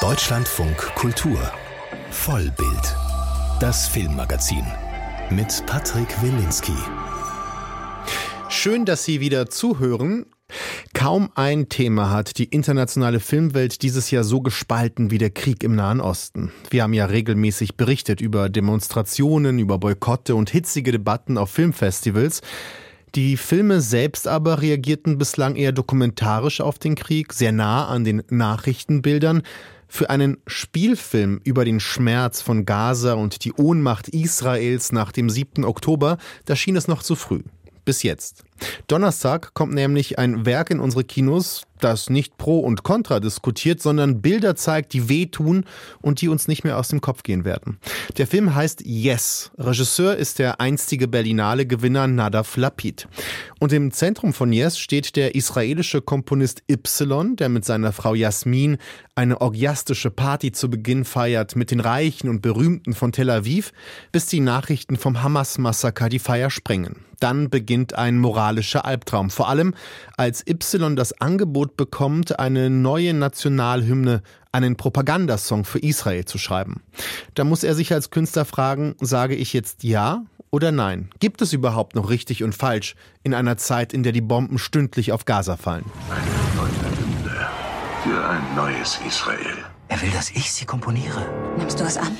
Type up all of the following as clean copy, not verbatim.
Deutschlandfunk Kultur Vollbild, das Filmmagazin mit Patrick Wilinski. Schön, dass Sie wieder zuhören. Kaum ein Thema hat die internationale Filmwelt dieses Jahr so gespalten wie der Krieg im Nahen Osten. Wir haben ja regelmäßig berichtet über Demonstrationen, über Boykotte und hitzige Debatten auf Filmfestivals. Die Filme selbst aber reagierten bislang eher dokumentarisch auf den Krieg, sehr nah an den Nachrichtenbildern. Für einen Spielfilm über den Schmerz von Gaza und die Ohnmacht Israels nach dem 7. Oktober, da schien es noch zu früh. Bis jetzt. Donnerstag kommt nämlich ein Werk in unsere Kinos, das nicht Pro und Contra diskutiert, sondern Bilder zeigt, die wehtun und die uns nicht mehr aus dem Kopf gehen werden. Der Film heißt Yes. Regisseur ist der einstige Berlinale-Gewinner Nadav Lapid. Und im Zentrum von Yes steht der israelische Komponist Y, der mit seiner Frau Jasmin eine orgiastische Party zu Beginn feiert mit den Reichen und Berühmten von Tel Aviv, bis die Nachrichten vom Hamas-Massaker die Feier sprengen. Dann beginnt ein moralischer Albtraum. Vor allem, als Y das Angebot bekommt, eine neue Nationalhymne, einen Propagandasong für Israel zu schreiben. Da muss er sich als Künstler fragen, sage ich jetzt ja oder nein? Gibt es überhaupt noch richtig und falsch in einer Zeit, in der die Bomben stündlich auf Gaza fallen? Eine neue Hymne für ein neues Israel. Er will, dass ich sie komponiere. Nimmst du es an?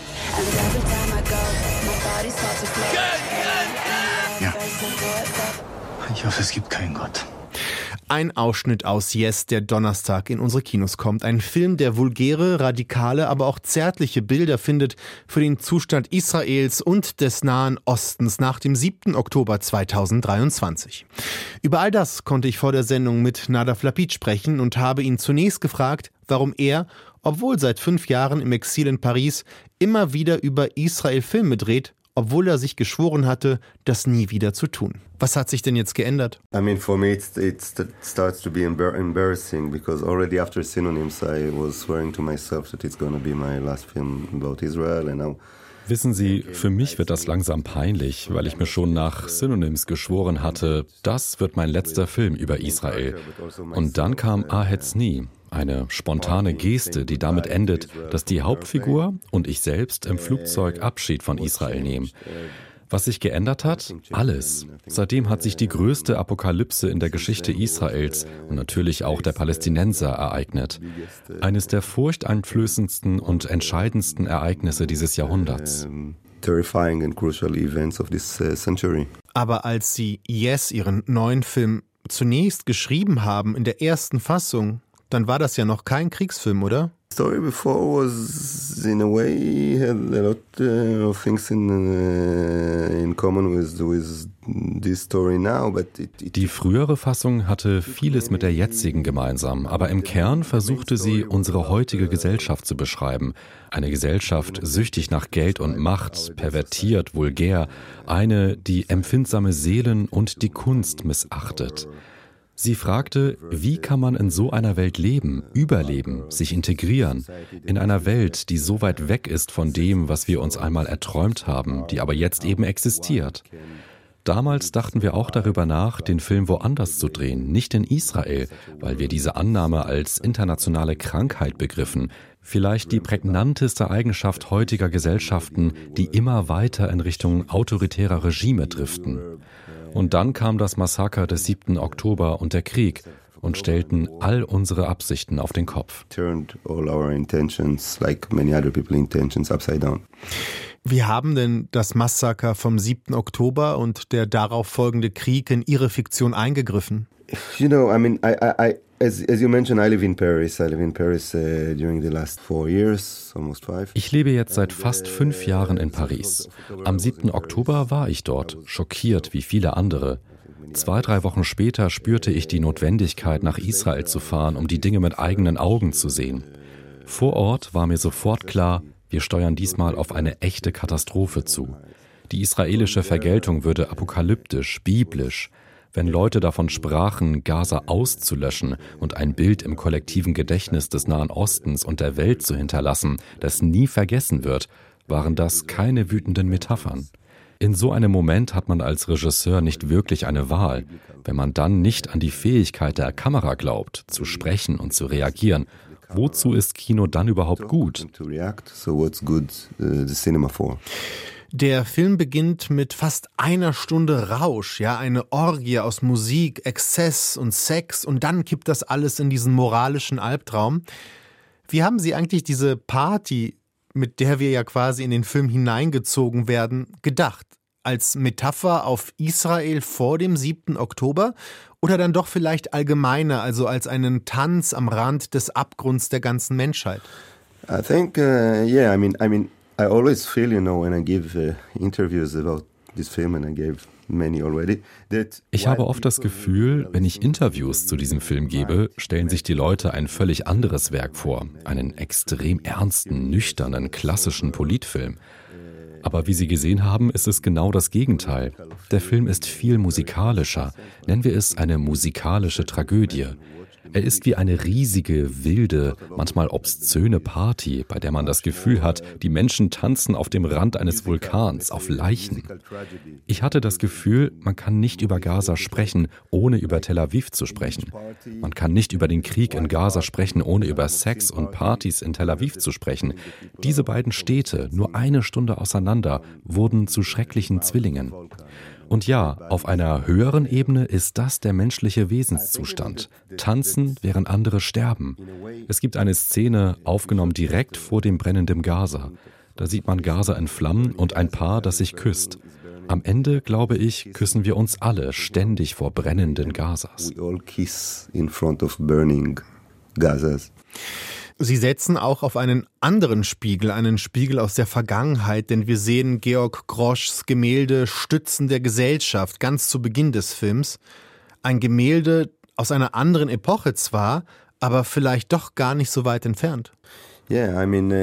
Ja. Ich hoffe, es gibt keinen Gott. Ein Ausschnitt aus Yes, der Donnerstag in unsere Kinos kommt. Ein Film, der vulgäre, radikale, aber auch zärtliche Bilder findet für den Zustand Israels und des Nahen Ostens nach dem 7. Oktober 2023. Über all das konnte ich vor der Sendung mit Nadav Lapid sprechen und habe ihn zunächst gefragt, warum er, obwohl seit 5 Jahren im Exil in Paris, immer wieder über Israel Filme dreht, obwohl er sich geschworen hatte, das nie wieder zu tun. Was hat sich denn jetzt geändert? I mean, for me, it starts to be embarrassing because already after Synonyms, I was swearing to myself that it's going to be my last film about Israel, and now. Wissen Sie, für mich wird das langsam peinlich, weil ich mir schon nach Synonyms geschworen hatte, das wird mein letzter Film über Israel. Und dann kam Ahetzni, eine spontane Geste, die damit endet, dass die Hauptfigur und ich selbst im Flugzeug Abschied von Israel nehmen. Was sich geändert hat? Alles. Seitdem hat sich die größte Apokalypse in der Geschichte Israels und natürlich auch der Palästinenser ereignet. Eines der furchteinflößendsten und entscheidendsten Ereignisse dieses Jahrhunderts. Terrifying and crucial events of this century. Aber als Sie Yes, Ihren neuen Film, zunächst geschrieben haben in der ersten Fassung, dann war das ja noch kein Kriegsfilm, oder? The story before was, in a way, had a lot of things in common with this story now, but Die frühere Fassung hatte vieles mit der jetzigen gemeinsam, aber im Kern versuchte sie, unsere heutige Gesellschaft zu beschreiben. Eine Gesellschaft süchtig nach Geld und Macht, pervertiert, vulgär, eine, die empfindsame Seelen und die Kunst missachtet. Sie fragte, wie kann man in so einer Welt leben, überleben, sich integrieren, in einer Welt, die so weit weg ist von dem, was wir uns einmal erträumt haben, die aber jetzt eben existiert. Damals dachten wir auch darüber nach, den Film woanders zu drehen, nicht in Israel, weil wir diese Annahme als internationale Krankheit begriffen, vielleicht die prägnanteste Eigenschaft heutiger Gesellschaften, die immer weiter in Richtung autoritärer Regime driften. Und dann kam das Massaker des 7. Oktober und der Krieg und stellten all unsere Absichten auf den Kopf. Wie haben denn das Massaker vom 7. Oktober und der darauf folgende Krieg in Ihre Fiktion eingegriffen? You know, I mean, as you mentioned, I live in Paris. I live in Paris during the last 4 years, almost 5. Ich lebe jetzt seit fast 5 Jahren in Paris. Am 7. Oktober war ich dort, schockiert wie viele andere. 2-3 Wochen später spürte ich die Notwendigkeit, nach Israel zu fahren, um die Dinge mit eigenen Augen zu sehen. Vor Ort war mir sofort klar, wir steuern diesmal auf eine echte Katastrophe zu. Die israelische Vergeltung würde apokalyptisch, biblisch. Wenn Leute davon sprachen, Gaza auszulöschen und ein Bild im kollektiven Gedächtnis des Nahen Ostens und der Welt zu hinterlassen, das nie vergessen wird, waren das keine wütenden Metaphern. In so einem Moment hat man als Regisseur nicht wirklich eine Wahl, wenn man dann nicht an die Fähigkeit der Kamera glaubt, zu sprechen und zu reagieren Wozu ist Kino dann überhaupt gut? Der Film beginnt mit fast einer Stunde Rausch, ja, eine Orgie aus Musik, Exzess und Sex, und dann kippt das alles in diesen moralischen Albtraum. Wie haben Sie eigentlich diese Party, mit der wir ja quasi in den Film hineingezogen werden, gedacht? Als Metapher auf Israel vor dem 7. Oktober oder dann doch vielleicht allgemeiner, also als einen Tanz am Rand des Abgrunds der ganzen Menschheit? I think, I always feel, when I give interviews about this film, and I gave many already, that ich habe oft das Gefühl, wenn ich Interviews zu diesem Film gebe, stellen sich die Leute ein völlig anderes Werk vor. Einen extrem ernsten, nüchternen, klassischen Politfilm. Aber wie Sie gesehen haben, ist es genau das Gegenteil. Der Film ist viel musikalischer. Nennen wir es eine musikalische Tragödie. Er ist wie eine riesige, wilde, manchmal obszöne Party, bei der man das Gefühl hat, die Menschen tanzen auf dem Rand eines Vulkans, auf Leichen. Ich hatte das Gefühl, man kann nicht über Gaza sprechen, ohne über Tel Aviv zu sprechen. Man kann nicht über den Krieg in Gaza sprechen, ohne über Sex und Partys in Tel Aviv zu sprechen. Diese beiden Städte, nur eine Stunde auseinander, wurden zu schrecklichen Zwillingen. Und ja, auf einer höheren Ebene ist das der menschliche Wesenszustand. Tanzen, während andere sterben. Es gibt eine Szene, aufgenommen direkt vor dem brennenden Gaza. Da sieht man Gaza in Flammen und ein Paar, das sich küsst. Am Ende, glaube ich, küssen wir uns alle ständig vor brennenden Gazas. We all kiss in front of burning Gazas. Sie setzen auch auf einen anderen Spiegel, einen Spiegel aus der Vergangenheit, denn wir sehen Georg Groschs Gemälde Stützen der Gesellschaft ganz zu Beginn des Films. Ein Gemälde aus einer anderen Epoche zwar, aber vielleicht doch gar nicht so weit entfernt. Yeah,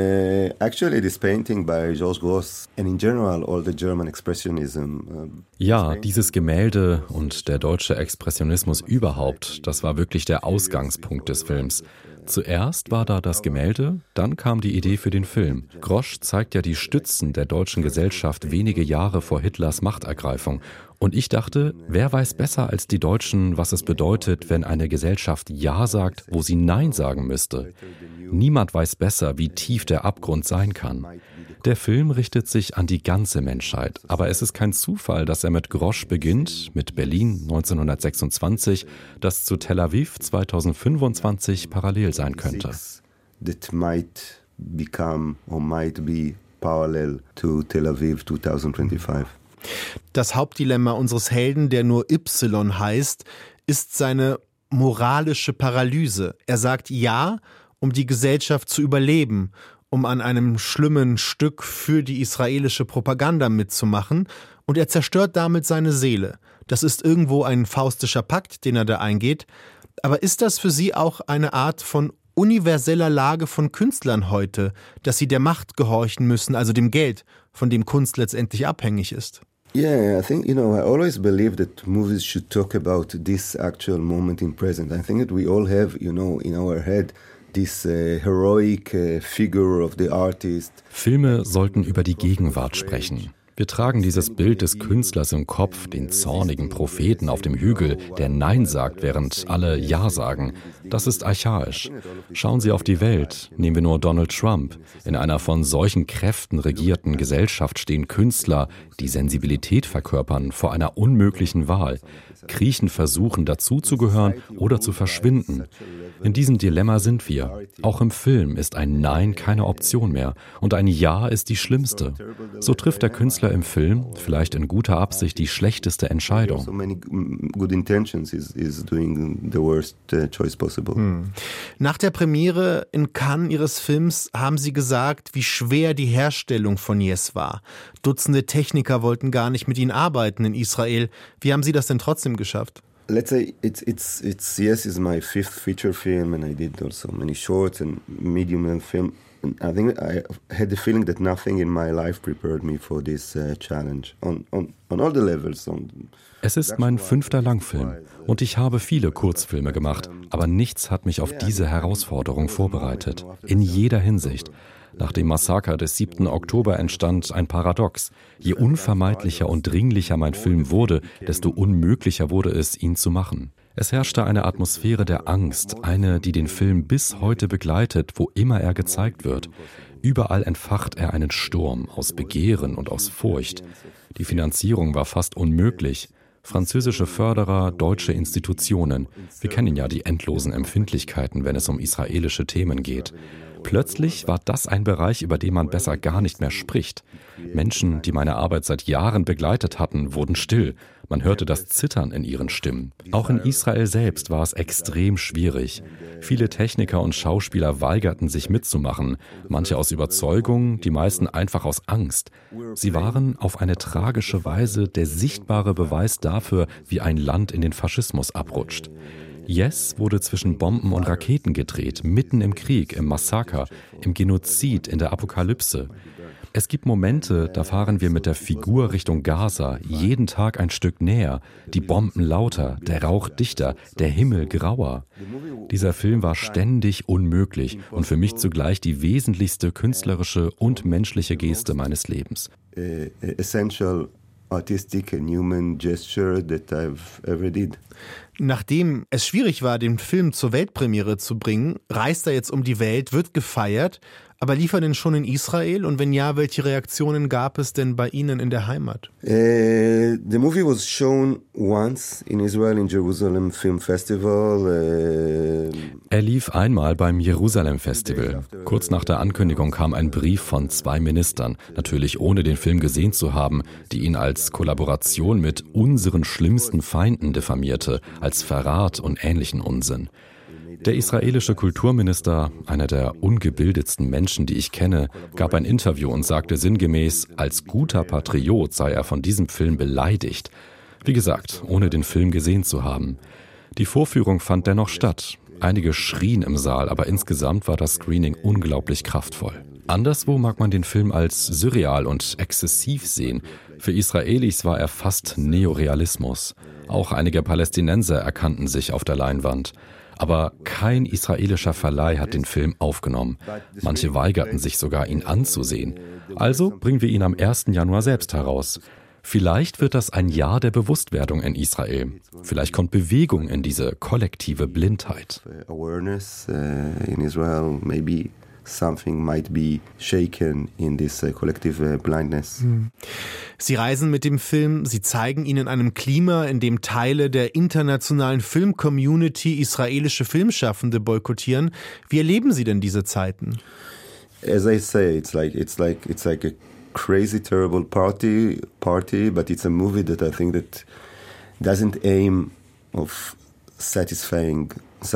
actually this painting by Georg Grosz and in general all the German expressionism. Ja, dieses Gemälde und der deutsche Expressionismus überhaupt, das war wirklich der Ausgangspunkt des Films. Zuerst war da das Gemälde, dann kam die Idee für den Film. Grosch zeigt ja die Stützen der deutschen Gesellschaft wenige Jahre vor Hitlers Machtergreifung. Und ich dachte, wer weiß besser als die Deutschen, was es bedeutet, wenn eine Gesellschaft Ja sagt, wo sie Nein sagen müsste. Niemand weiß besser, wie tief der Abgrund sein kann. Der Film richtet sich an die ganze Menschheit, aber es ist kein Zufall, dass er mit Grosch beginnt, mit Berlin 1926, das zu Tel Aviv 2025 parallel sein könnte. That might become or might be parallel to Tel Aviv 2025. Das Hauptdilemma unseres Helden, der nur Y heißt, ist seine moralische Paralyse. Er sagt Ja, um die Gesellschaft zu überleben, um an einem schlimmen Stück für die israelische Propaganda mitzumachen, und er zerstört damit seine Seele. Das ist irgendwo ein faustischer Pakt, den er da eingeht. Aber ist das für Sie auch eine Art von universeller Lage von Künstlern heute, dass sie der Macht gehorchen müssen, also dem Geld, von dem Kunst letztendlich abhängig ist? Yeah, I think, I always believe that movies should talk about this actual moment in present. I think that we all have, in our head, this heroic figure of the artist. Filme sollten über die Gegenwart sprechen. Wir tragen dieses Bild des Künstlers im Kopf, den zornigen Propheten auf dem Hügel, der Nein sagt, während alle Ja sagen. Das ist archaisch. Schauen Sie auf die Welt. Nehmen wir nur Donald Trump. In einer von solchen Kräften regierten Gesellschaft stehen Künstler, die Sensibilität verkörpern, vor einer unmöglichen Wahl. Kriechen versuchen, dazuzugehören oder zu verschwinden. In diesem Dilemma sind wir. Auch im Film ist ein Nein keine Option mehr und ein Ja ist die schlimmste. So trifft der Künstler im Film, vielleicht in guter Absicht, die schlechteste Entscheidung. Nach der Premiere in Cannes Ihres Films haben Sie gesagt, wie schwer die Herstellung von Yes war. Dutzende Techniker wollten gar nicht mit Ihnen arbeiten in Israel. Wie haben Sie das denn trotzdem geschafft? Let's say it's Yes is my 5th feature film, and I did also many shorts and medium length film. And I think I had the feeling that nothing in my life prepared me for this challenge on all the levels. Es ist mein 5. Langfilm und ich habe viele Kurzfilme gemacht, aber nichts hat mich auf diese Herausforderung vorbereitet, in jeder Hinsicht. Nach dem Massaker des 7. Oktober entstand ein Paradox. Je unvermeidlicher und dringlicher mein Film wurde, desto unmöglicher wurde es, ihn zu machen. Es herrschte eine Atmosphäre der Angst, eine, die den Film bis heute begleitet, wo immer er gezeigt wird. Überall entfacht er einen Sturm aus Begehren und aus Furcht. Die Finanzierung war fast unmöglich. Französische Förderer, deutsche Institutionen. Wir kennen ja die endlosen Empfindlichkeiten, wenn es um israelische Themen geht. Plötzlich war das ein Bereich, über den man besser gar nicht mehr spricht. Menschen, die meine Arbeit seit Jahren begleitet hatten, wurden still. Man hörte das Zittern in ihren Stimmen. Auch in Israel selbst war es extrem schwierig. Viele Techniker und Schauspieler weigerten sich mitzumachen, manche aus Überzeugung, die meisten einfach aus Angst. Sie waren auf eine tragische Weise der sichtbare Beweis dafür, wie ein Land in den Faschismus abrutscht. Yes wurde zwischen Bomben und Raketen gedreht, mitten im Krieg, im Massaker, im Genozid, in der Apokalypse. Es gibt Momente, da fahren wir mit der Figur Richtung Gaza, jeden Tag ein Stück näher, die Bomben lauter, der Rauch dichter, der Himmel grauer. Dieser Film war ständig unmöglich und für mich zugleich die wesentlichste künstlerische und menschliche Geste meines Lebens. Essential artistic and human gesture that I've ever did. Nachdem es schwierig war, den Film zur Weltpremiere zu bringen, reist er jetzt um die Welt, wird gefeiert, aber lief er denn schon in Israel? Und wenn ja, welche Reaktionen gab es denn bei Ihnen in der Heimat? The movie was shown once in Israel in Jerusalem Film Festival. Er lief einmal beim Jerusalem Festival. Kurz nach der Ankündigung kam ein Brief von 2 Ministern, natürlich ohne den Film gesehen zu haben, die ihn als Kollaboration mit unseren schlimmsten Feinden diffamierte, als Verrat und ähnlichen Unsinn. Der israelische Kulturminister, einer der ungebildetsten Menschen, die ich kenne, gab ein Interview und sagte sinngemäß, als guter Patriot sei er von diesem Film beleidigt. Wie gesagt, ohne den Film gesehen zu haben. Die Vorführung fand dennoch statt. Einige schrien im Saal, aber insgesamt war das Screening unglaublich kraftvoll. Anderswo mag man den Film als surreal und exzessiv sehen. Für Israelis war er fast Neorealismus. Auch einige Palästinenser erkannten sich auf der Leinwand. Aber kein israelischer Verleih hat den Film aufgenommen. Manche weigerten sich sogar, ihn anzusehen. Also bringen wir ihn am 1. Januar selbst heraus. Vielleicht wird das ein Jahr der Bewusstwerdung in Israel. Vielleicht kommt Bewegung in diese kollektive Blindheit. Awareness in Israel, maybe something might be shaken in this collective blindness. Sie reisen mit dem Film, Sie zeigen ihn in einem Klima, in dem Teile der internationalen Film-Community israelische Filmschaffende boykottieren. Wie erleben Sie denn diese Zeiten? As I say, it's like a crazy, terrible party, but it's a movie that I think that doesn't aim of satisfying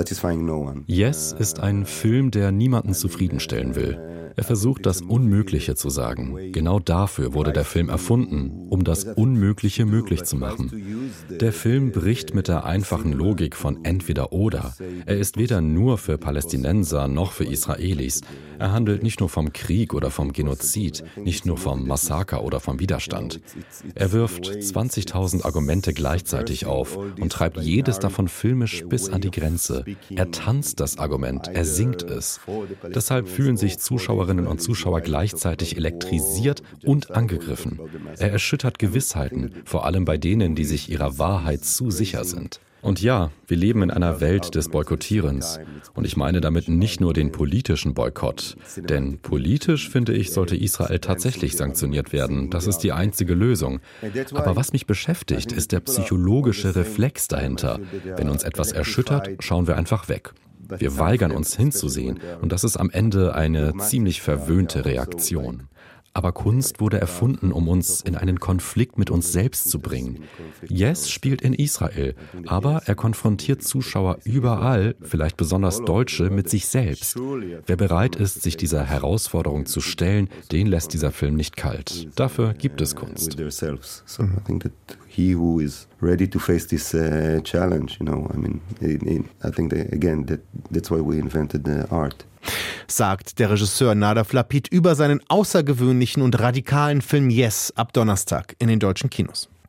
no one. Yes ist ein Film, der niemanden zufriedenstellen will. Er versucht, das Unmögliche zu sagen. Genau dafür wurde der Film erfunden, um das Unmögliche möglich zu machen. Der Film bricht mit der einfachen Logik von entweder oder. Er ist weder nur für Palästinenser noch für Israelis. Er handelt nicht nur vom Krieg oder vom Genozid, nicht nur vom Massaker oder vom Widerstand. Er wirft 20.000 Argumente gleichzeitig auf und treibt jedes davon filmisch bis an die Grenze. Er tanzt das Argument, er singt es. Deshalb fühlen sich Zuschauerinnen und Zuschauer gleichzeitig elektrisiert und angegriffen. Er erschüttert Gewissheiten, vor allem bei denen, die sich ihrer Wahrheit zu sicher sind. Und ja, wir leben in einer Welt des Boykottierens. Und ich meine damit nicht nur den politischen Boykott. Denn politisch, finde ich, sollte Israel tatsächlich sanktioniert werden. Das ist die einzige Lösung. Aber was mich beschäftigt, ist der psychologische Reflex dahinter. Wenn uns etwas erschüttert, schauen wir einfach weg. Wir weigern uns hinzusehen. Und das ist am Ende eine ziemlich verwöhnte Reaktion. Aber Kunst wurde erfunden, um uns in einen Konflikt mit uns selbst zu bringen. Yes spielt in Israel, aber er konfrontiert Zuschauer überall, vielleicht besonders Deutsche, mit sich selbst. Wer bereit ist, sich dieser Herausforderung zu stellen, den lässt dieser Film nicht kalt. Dafür gibt es Kunst. He who is ready to face this challenge, I think that's why we invented the art. Sagt der Regisseur Nadav Lapid über seinen außergewöhnlichen und radikalen Film Yes ab Donnerstag in den deutschen Kinos.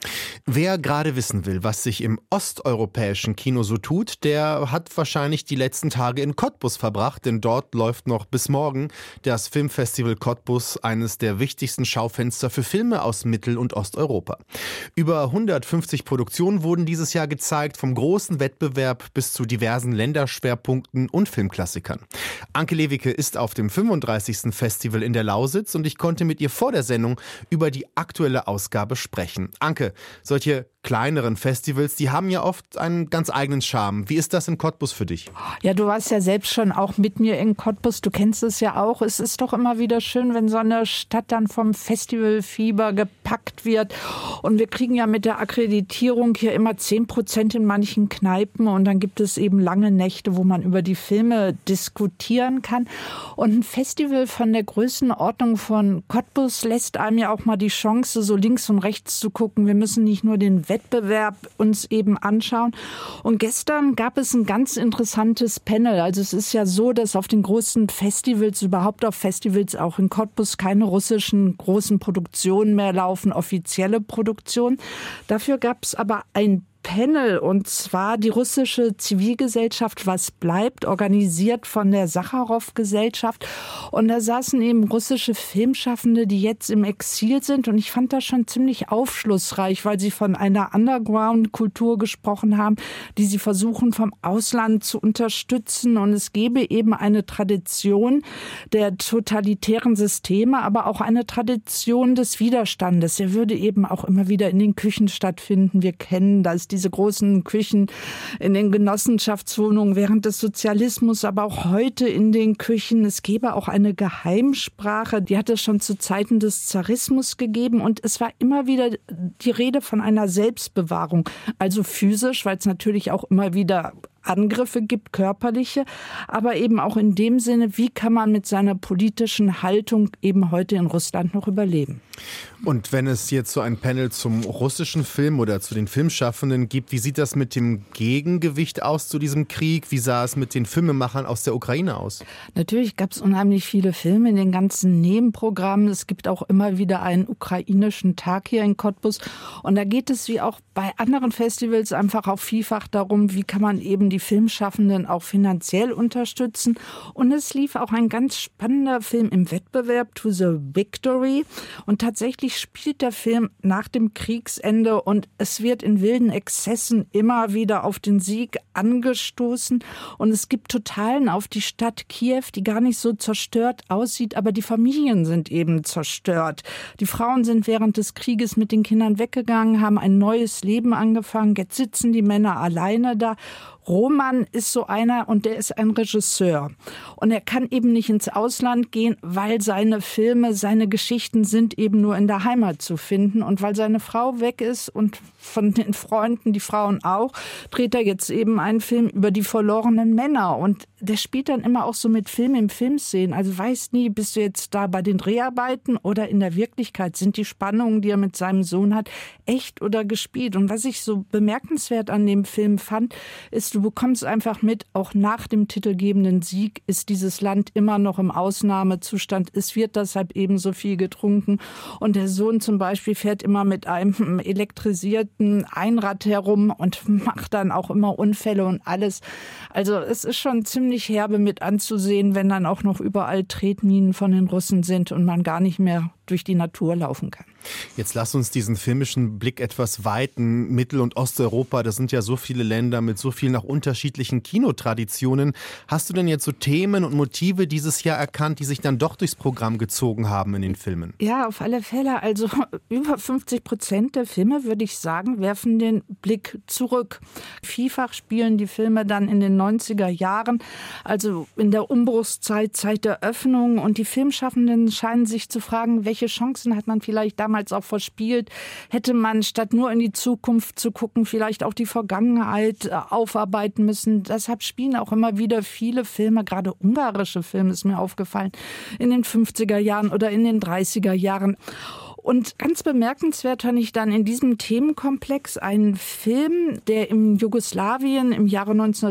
Wer gerade wissen will, was sich im osteuropäischen Kino so tut, der hat wahrscheinlich die letzten Tage in Cottbus verbracht, denn dort läuft noch bis morgen das Filmfestival Cottbus, eines der wichtigsten Schaufenster für Filme aus Mittel- und Osteuropa. Über 150 Produktionen wurden dieses Jahr gezeigt, vom großen Wettbewerb bis zu diversen Länderschwerpunkten und Filmklassikern. Anke Lewicke ist auf dem 35. Festival in der Lausitz und ich konnte mit ihr vor der Sendung über die aktuelle Ausgabe sprechen. Anke, solche kleineren Festivals, die haben ja oft einen ganz eigenen Charme. Wie ist das in Cottbus für dich? Ja, du warst ja selbst schon auch mit mir in Cottbus. Du kennst es ja auch. Es ist doch immer wieder schön, wenn so eine Stadt dann vom Festivalfieber gepackt wird. Und wir kriegen ja mit der Akkreditierung hier immer 10% in manchen Kneipen. Und dann gibt es eben lange Nächte, wo man über die Filme diskutieren kann. Und ein Festival von der Größenordnung von Cottbus lässt einem ja auch mal die Chance, so links und rechts zu gucken. Wir müssen nicht nur den Wettbewerb uns eben anschauen. Und gestern gab es ein ganz interessantes Panel. Also es ist ja so, dass auf den großen Festivals, überhaupt auf Festivals auch in Cottbus, keine russischen großen Produktionen mehr laufen, offizielle Produktionen. Dafür gab es aber ein Panel, und zwar die russische Zivilgesellschaft Was bleibt, organisiert von der Sacharow-Gesellschaft. Und da saßen eben russische Filmschaffende, die jetzt im Exil sind. Und ich fand das schon ziemlich aufschlussreich, weil sie von einer Underground-Kultur gesprochen haben, die sie versuchen vom Ausland zu unterstützen. Und es gäbe eben eine Tradition der totalitären Systeme, aber auch eine Tradition des Widerstandes. Der würde eben auch immer wieder in den Küchen stattfinden. Wir kennen das, diese großen Küchen in den Genossenschaftswohnungen während des Sozialismus, aber auch heute in den Küchen. Es gäbe auch eine Geheimsprache, die hat es schon zu Zeiten des Zarismus gegeben, und es war immer wieder die Rede von einer Selbstbewahrung, also physisch, weil es natürlich auch immer wieder Angriffe gibt, körperliche, aber eben auch in dem Sinne, wie kann man mit seiner politischen Haltung eben heute in Russland noch überleben. Und wenn es jetzt so ein Panel zum russischen Film oder zu den Filmschaffenden gibt, wie sieht das mit dem Gegengewicht aus zu diesem Krieg? Wie sah es mit den Filmemachern aus der Ukraine aus? Natürlich gab es unheimlich viele Filme in den ganzen Nebenprogrammen. Es gibt auch immer wieder einen ukrainischen Tag hier in Cottbus. Und da geht es wie auch bei anderen Festivals einfach auch vielfach darum, wie kann man eben die Filmschaffenden auch finanziell unterstützen. Und es lief auch ein ganz spannender Film im Wettbewerb, To the Victory. Und tatsächlich spielt der Film nach dem Kriegsende und es wird in wilden Exzessen immer wieder auf den Sieg angestoßen. Und es gibt Totalen auf die Stadt Kiew, die gar nicht so zerstört aussieht, aber die Familien sind eben zerstört. Die Frauen sind während des Krieges mit den Kindern weggegangen, haben ein neues Leben angefangen. Jetzt sitzen die Männer alleine da. Roman ist so einer, und der ist ein Regisseur. Und er kann eben nicht ins Ausland gehen, weil seine Filme, seine Geschichten sind eben nur in der Heimat zu finden. Und weil seine Frau weg ist und von den Freunden, die Frauen auch, dreht er jetzt eben einen Film über die verlorenen Männer. Und der spielt dann immer auch so mit Film im Filmszenen. Also weiß nie, bist du jetzt da bei den Dreharbeiten oder in der Wirklichkeit? Sind die Spannungen, die er mit seinem Sohn hat, echt oder gespielt? Und was ich so bemerkenswert an dem Film fand, ist, du bekommst einfach mit, auch nach dem titelgebenden Sieg ist dieses Land immer noch im Ausnahmezustand. Es wird deshalb eben so viel getrunken. Und der Sohn zum Beispiel fährt immer mit einem elektrisierten Einrad herum und macht dann auch immer Unfälle und alles. Also es ist schon ziemlich herbe mit anzusehen, wenn dann auch noch überall Tretminen von den Russen sind und man gar nicht mehr durch die Natur laufen kann. Jetzt lass uns diesen filmischen Blick etwas weiten. Mittel- und Osteuropa, das sind ja so viele Länder mit so vielen auch unterschiedlichen Kinotraditionen. Hast du denn jetzt so Themen und Motive dieses Jahr erkannt, die sich dann doch durchs Programm gezogen haben in den Filmen? Ja, auf alle Fälle. Also über 50% der Filme, würde ich sagen, werfen den Blick zurück. Vielfach spielen die Filme dann in den 90er Jahren, also in der Umbruchszeit, Zeit der Öffnung. Und die Filmschaffenden scheinen sich zu fragen, welche Chancen hat man vielleicht damals auch verspielt? Hätte man statt nur in die Zukunft zu gucken, vielleicht auch die Vergangenheit aufarbeiten müssen? Deshalb spielen auch immer wieder viele Filme, gerade ungarische Filme, ist mir aufgefallen, in den 50er Jahren oder in den 30er Jahren. Und ganz bemerkenswert fand ich dann in diesem Themenkomplex einen Film, der in Jugoslawien im Jahre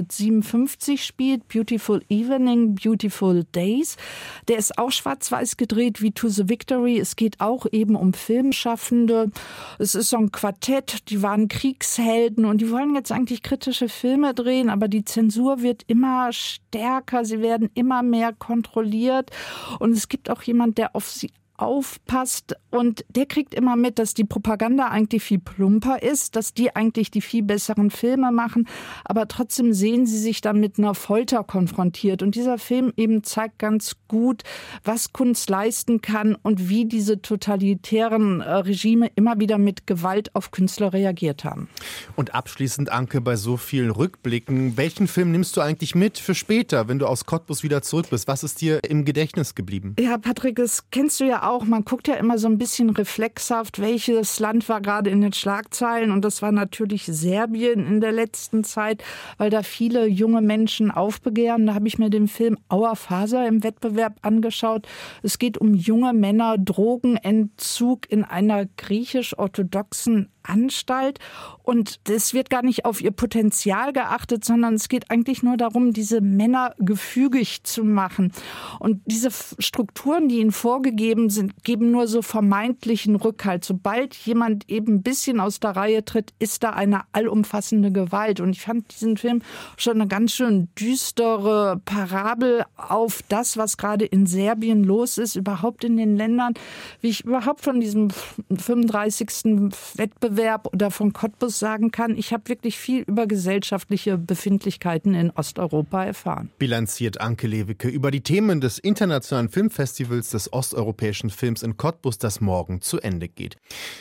1957 spielt, Beautiful Evening, Beautiful Days. Der ist auch schwarz-weiß gedreht wie To the Victory. Es geht auch eben um Filmschaffende. Es ist so ein Quartett, die waren Kriegshelden und die wollen jetzt eigentlich kritische Filme drehen, aber die Zensur wird immer stärker, sie werden immer mehr kontrolliert und es gibt auch jemand, der auf sie aufpasst und der kriegt immer mit, dass die Propaganda eigentlich viel plumper ist, dass die eigentlich die viel besseren Filme machen, aber trotzdem sehen sie sich dann mit einer Folter konfrontiert und dieser Film eben zeigt ganz gut, was Kunst leisten kann und wie diese totalitären Regime immer wieder mit Gewalt auf Künstler reagiert haben. Und abschließend, Anke, bei so vielen Rückblicken, welchen Film nimmst du eigentlich mit für später, wenn du aus Cottbus wieder zurück bist? Was ist dir im Gedächtnis geblieben? Ja, Patrick, das kennst du ja auch. Man guckt ja immer so ein bisschen reflexhaft, welches Land war gerade in den Schlagzeilen. Und das war natürlich Serbien in der letzten Zeit, weil da viele junge Menschen aufbegehren. Da habe ich mir den Film Auer Faser im Wettbewerb angeschaut. Es geht um junge Männer, Drogenentzug in einer griechisch-orthodoxen Anstalt und es wird gar nicht auf ihr Potenzial geachtet, sondern es geht eigentlich nur darum, diese Männer gefügig zu machen. Und diese Strukturen, die ihnen vorgegeben sind, geben nur so vermeintlichen Rückhalt. Sobald jemand eben ein bisschen aus der Reihe tritt, ist da eine allumfassende Gewalt. Und ich fand diesen Film schon eine ganz schön düstere Parabel auf das, was gerade in Serbien los ist, überhaupt in den Ländern, wie ich überhaupt von diesem 35. Wettbewerb oder von Cottbus sagen kann, ich habe wirklich viel über gesellschaftliche Befindlichkeiten in Osteuropa erfahren. Bilanziert Anke Lewicke über die Themen des Internationalen Filmfestivals des osteuropäischen Films in Cottbus, das morgen zu Ende geht.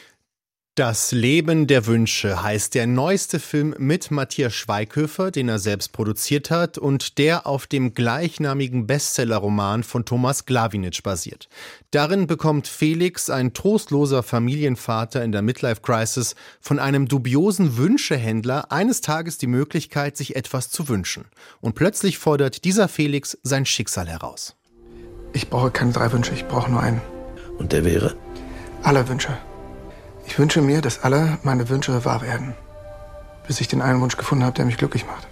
Das Leben der Wünsche heißt der neueste Film mit Matthias Schweighöfer, den er selbst produziert hat und der auf dem gleichnamigen Bestsellerroman von Thomas Glawinitsch basiert. Darin bekommt Felix, ein trostloser Familienvater in der Midlife-Crisis, von einem dubiosen Wünschehändler eines Tages die Möglichkeit, sich etwas zu wünschen. Und plötzlich fordert dieser Felix sein Schicksal heraus. Ich brauche keine 3 Wünsche, ich brauche nur einen. Und der wäre? Alle Wünsche. Ich wünsche mir, dass alle meine Wünsche wahr werden. Bis ich den einen Wunsch gefunden habe, der mich glücklich macht.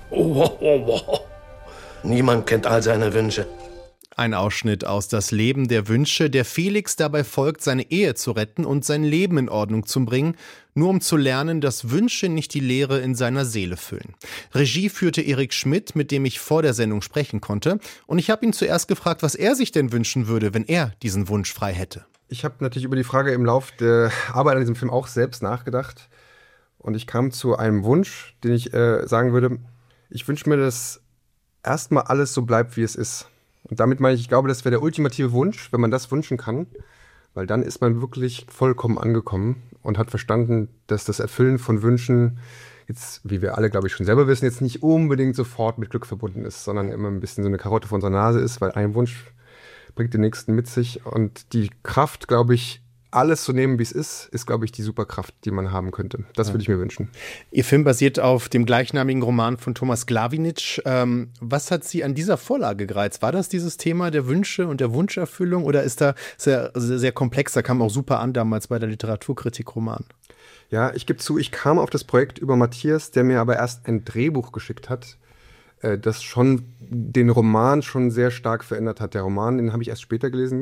Oh. Niemand kennt all seine Wünsche. Ein Ausschnitt aus Das Leben der Wünsche, der Felix dabei folgt, seine Ehe zu retten und sein Leben in Ordnung zu bringen, nur um zu lernen, dass Wünsche nicht die Leere in seiner Seele füllen. Regie führte Erik Schmidt, mit dem ich vor der Sendung sprechen konnte. Und ich habe ihn zuerst gefragt, was er sich denn wünschen würde, wenn er diesen Wunsch frei hätte. Ich habe natürlich über die Frage im Lauf der Arbeit an diesem Film auch selbst nachgedacht. Und ich kam zu einem Wunsch, den ich sagen würde, ich wünsche mir, dass erstmal alles so bleibt, wie es ist. Und damit meine ich, ich glaube, das wäre der ultimative Wunsch, wenn man das wünschen kann. Weil dann ist man wirklich vollkommen angekommen und hat verstanden, dass das Erfüllen von Wünschen jetzt, wie wir alle, glaube ich, schon selber wissen, jetzt nicht unbedingt sofort mit Glück verbunden ist, sondern immer ein bisschen so eine Karotte vor unserer Nase ist, weil ein Wunsch bringt den nächsten mit sich. Und die Kraft, glaube ich, alles zu nehmen, wie es ist, glaube ich, die Superkraft, die man haben könnte. Das würde ich mir wünschen. Ihr Film basiert auf dem gleichnamigen Roman von Thomas Glawinitsch. Was hat Sie an dieser Vorlage gereizt? War das dieses Thema der Wünsche und der Wunscherfüllung oder ist da sehr, sehr komplex? Da kam auch super an damals bei der Literaturkritik Roman. Ja, ich gebe zu, ich kam auf das Projekt über Matthias, der mir aber erst ein Drehbuch geschickt hat, das schon den Roman schon sehr stark verändert hat. Der Roman, den habe ich erst später gelesen,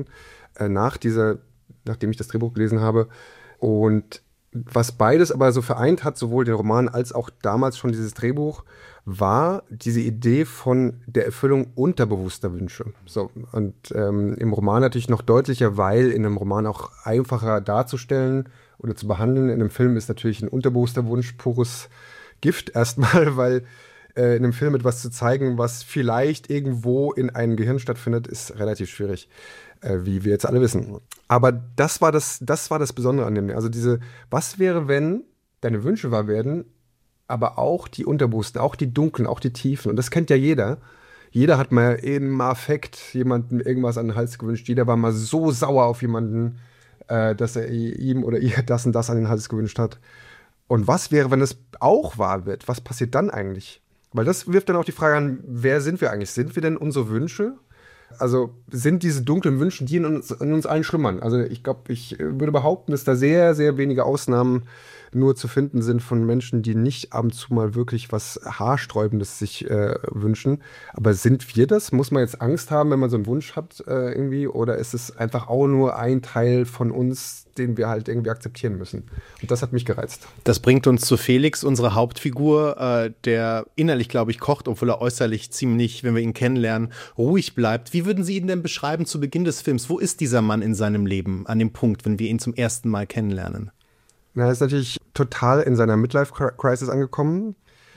nachdem ich das Drehbuch gelesen habe. Und was beides aber so vereint hat, sowohl den Roman als auch damals schon dieses Drehbuch, war diese Idee von der Erfüllung unterbewusster Wünsche. So, und im Roman natürlich noch deutlicher, weil in einem Roman auch einfacher darzustellen oder zu behandeln. In einem Film ist natürlich ein unterbewusster Wunsch pures Gift erstmal, weil in einem Film etwas zu zeigen, was vielleicht irgendwo in einem Gehirn stattfindet, ist relativ schwierig, wie wir jetzt alle wissen. Aber das war das Besondere an dem. Also was wäre, wenn deine Wünsche wahr werden, aber auch die Unterbewussten, auch die Dunklen, auch die Tiefen. Und das kennt ja jeder. Jeder hat mal im Affekt jemandem irgendwas an den Hals gewünscht. Jeder war mal so sauer auf jemanden, dass er ihm oder ihr das und das an den Hals gewünscht hat. Und was wäre, wenn es auch wahr wird? Was passiert dann eigentlich? Weil das wirft dann auch die Frage an, wer sind wir eigentlich? Sind wir denn unsere Wünsche? Also sind diese dunklen Wünsche, die in uns allen schlummern. Also ich glaube, ich würde behaupten, dass da sehr, sehr wenige Ausnahmen nur zu finden sind von Menschen, die nicht ab und zu mal wirklich was Haarsträubendes sich wünschen. Aber sind wir das? Muss man jetzt Angst haben, wenn man so einen Wunsch hat irgendwie? Oder ist es einfach auch nur ein Teil von uns, den wir halt irgendwie akzeptieren müssen? Und das hat mich gereizt. Das bringt uns zu Felix, unsere Hauptfigur, der innerlich, glaube ich, kocht, obwohl er äußerlich ziemlich, wenn wir ihn kennenlernen, ruhig bleibt. Wie würden Sie ihn denn beschreiben zu Beginn des Films? Wo ist dieser Mann in seinem Leben an dem Punkt, wenn wir ihn zum ersten Mal kennenlernen? Er ist natürlich total in seiner Midlife-Crisis angekommen.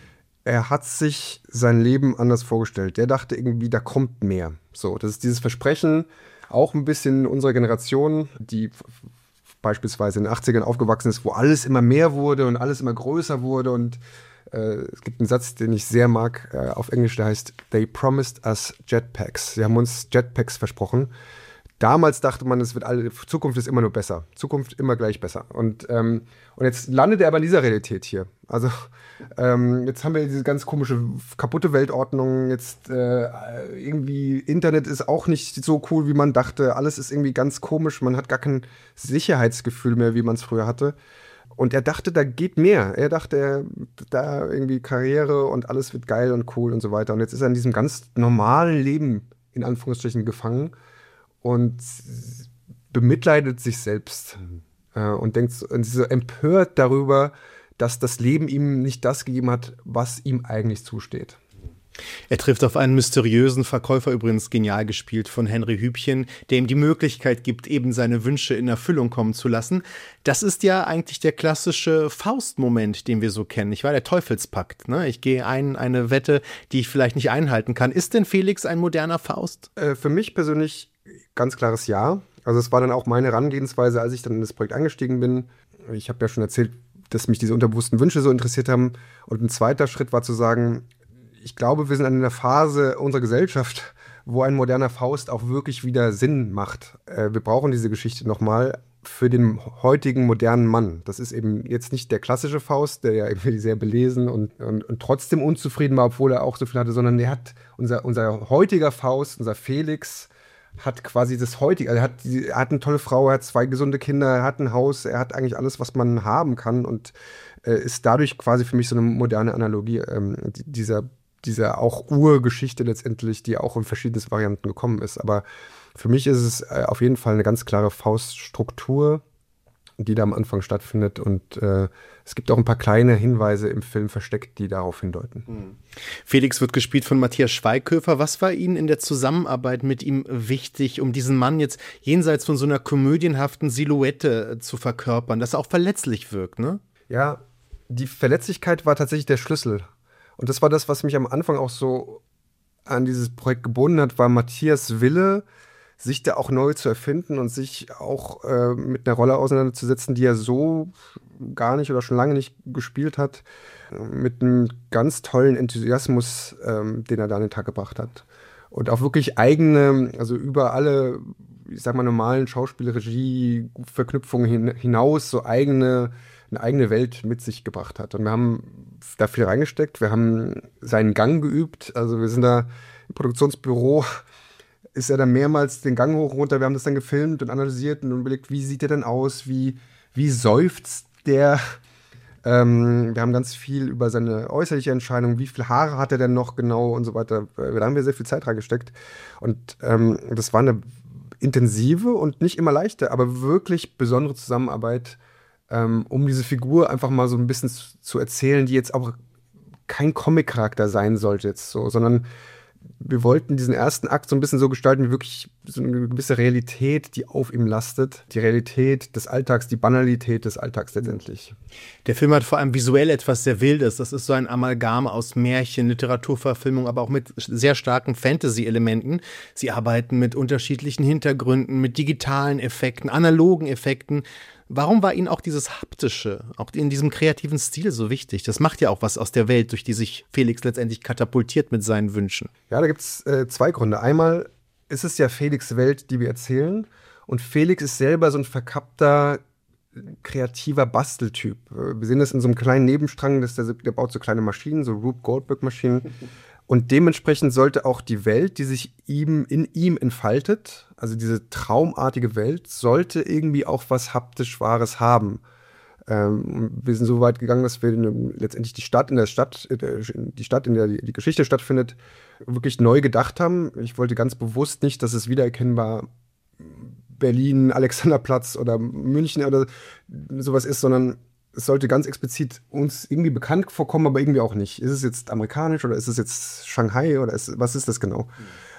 Er hat sich sein Leben anders vorgestellt. Der dachte irgendwie, da kommt mehr. So, das ist dieses Versprechen, auch ein bisschen unserer Generation, die beispielsweise in den 80ern aufgewachsen ist, wo alles immer mehr wurde und alles immer größer wurde. Und es gibt einen Satz, den ich sehr mag, auf Englisch, der heißt "They promised us Jetpacks." Sie haben uns Jetpacks versprochen. Damals dachte man, Zukunft ist immer nur besser. Zukunft immer gleich besser. Und jetzt landet er aber in dieser Realität hier. Also jetzt haben wir diese ganz komische, kaputte Weltordnung. Jetzt irgendwie Internet ist auch nicht so cool, wie man dachte. Alles ist irgendwie ganz komisch. Man hat gar kein Sicherheitsgefühl mehr, wie man es früher hatte. Und er dachte, da geht mehr. Er dachte, da irgendwie Karriere und alles wird geil und cool und so weiter. Und jetzt ist er in diesem ganz normalen Leben, in Anführungsstrichen, gefangen. Und bemitleidet sich selbst und denkt und ist so empört darüber, dass das Leben ihm nicht das gegeben hat, was ihm eigentlich zusteht. Er trifft auf einen mysteriösen Verkäufer, übrigens genial gespielt von Henry Hübchen, der ihm die Möglichkeit gibt, eben seine Wünsche in Erfüllung kommen zu lassen. Das ist ja eigentlich der klassische Faust-Moment, den wir so kennen. Ich war der Teufelspakt. Ne? Ich gehe eine Wette, die ich vielleicht nicht einhalten kann. Ist denn Felix ein moderner Faust? Für mich persönlich ganz klares Ja. Also es war dann auch meine Herangehensweise, als ich dann in das Projekt eingestiegen bin. Ich habe ja schon erzählt, dass mich diese unterbewussten Wünsche so interessiert haben. Und ein zweiter Schritt war zu sagen, ich glaube, wir sind in einer Phase unserer Gesellschaft, wo ein moderner Faust auch wirklich wieder Sinn macht. Wir brauchen diese Geschichte nochmal für den heutigen modernen Mann. Das ist eben jetzt nicht der klassische Faust, der ja irgendwie sehr belesen und trotzdem unzufrieden war, obwohl er auch so viel hatte, sondern der hat unser heutiger Faust, unser Felix, hat quasi das heutige, also er hat eine tolle Frau, er hat 2 gesunde Kinder, er hat ein Haus, er hat eigentlich alles, was man haben kann und ist dadurch quasi für mich so eine moderne Analogie dieser auch Urgeschichte letztendlich, die auch in verschiedenen Varianten gekommen ist. Aber für mich ist es auf jeden Fall eine ganz klare Fauststruktur, die da am Anfang stattfindet. Und es gibt auch ein paar kleine Hinweise im Film versteckt, die darauf hindeuten. Felix wird gespielt von Matthias Schweighöfer. Was war Ihnen in der Zusammenarbeit mit ihm wichtig, um diesen Mann jetzt jenseits von so einer komödienhaften Silhouette zu verkörpern, dass er auch verletzlich wirkt, ne? Ja, die Verletzlichkeit war tatsächlich der Schlüssel. Und das war das, was mich am Anfang auch so an dieses Projekt gebunden hat, war Matthias Wille, sich da auch neu zu erfinden und sich auch mit einer Rolle auseinanderzusetzen, die er so gar nicht oder schon lange nicht gespielt hat, mit einem ganz tollen Enthusiasmus, den er da an den Tag gebracht hat. Und auch wirklich eigene, also über alle, ich sag mal, normalen Schauspielregie-Verknüpfungen hinaus so eine eigene Welt mit sich gebracht hat. Und wir haben da viel reingesteckt, wir haben seinen Gang geübt, also wir sind da im Produktionsbüro, ist er dann mehrmals den Gang hoch und runter, wir haben das dann gefilmt und analysiert und überlegt, wie sieht er denn aus, wie seufzt der. Wir haben ganz viel über seine äußerliche Entscheidung, wie viele Haare hat er denn noch genau und so weiter. Da haben wir sehr viel Zeit reingesteckt. Und das war eine intensive und nicht immer leichte, aber wirklich besondere Zusammenarbeit, um diese Figur einfach mal so ein bisschen zu erzählen, die jetzt auch kein Comic-Charakter sein sollte jetzt so, sondern wir wollten diesen ersten Akt so ein bisschen so gestalten, wie wirklich so eine gewisse Realität, die auf ihm lastet. Die Realität des Alltags, die Banalität des Alltags letztendlich. Der Film hat vor allem visuell etwas sehr Wildes. Das ist so ein Amalgam aus Märchen, Literaturverfilmung, aber auch mit sehr starken Fantasy-Elementen. Sie arbeiten mit unterschiedlichen Hintergründen, mit digitalen Effekten, analogen Effekten. Warum war Ihnen auch dieses Haptische, auch in diesem kreativen Stil so wichtig? Das macht ja auch was aus der Welt, durch die sich Felix letztendlich katapultiert mit seinen Wünschen. Ja, da gibt es 2 Gründe. Einmal ist es ja Felix' Welt, die wir erzählen. Und Felix ist selber so ein verkappter, kreativer Basteltyp. Wir sehen das in so einem kleinen Nebenstrang, der baut so kleine Maschinen, so Rube Goldberg-Maschinen. Und dementsprechend sollte auch die Welt, die sich in ihm entfaltet, also diese traumartige Welt, sollte irgendwie auch was haptisch Wahres haben. Wir sind so weit gegangen, dass wir letztendlich die Stadt, in der die Geschichte stattfindet, wirklich neu gedacht haben. Ich wollte ganz bewusst nicht, dass es wiedererkennbar Berlin, Alexanderplatz oder München oder sowas ist, sondern es sollte ganz explizit uns irgendwie bekannt vorkommen, aber irgendwie auch nicht. Ist es jetzt amerikanisch oder ist es jetzt Shanghai oder was ist das genau?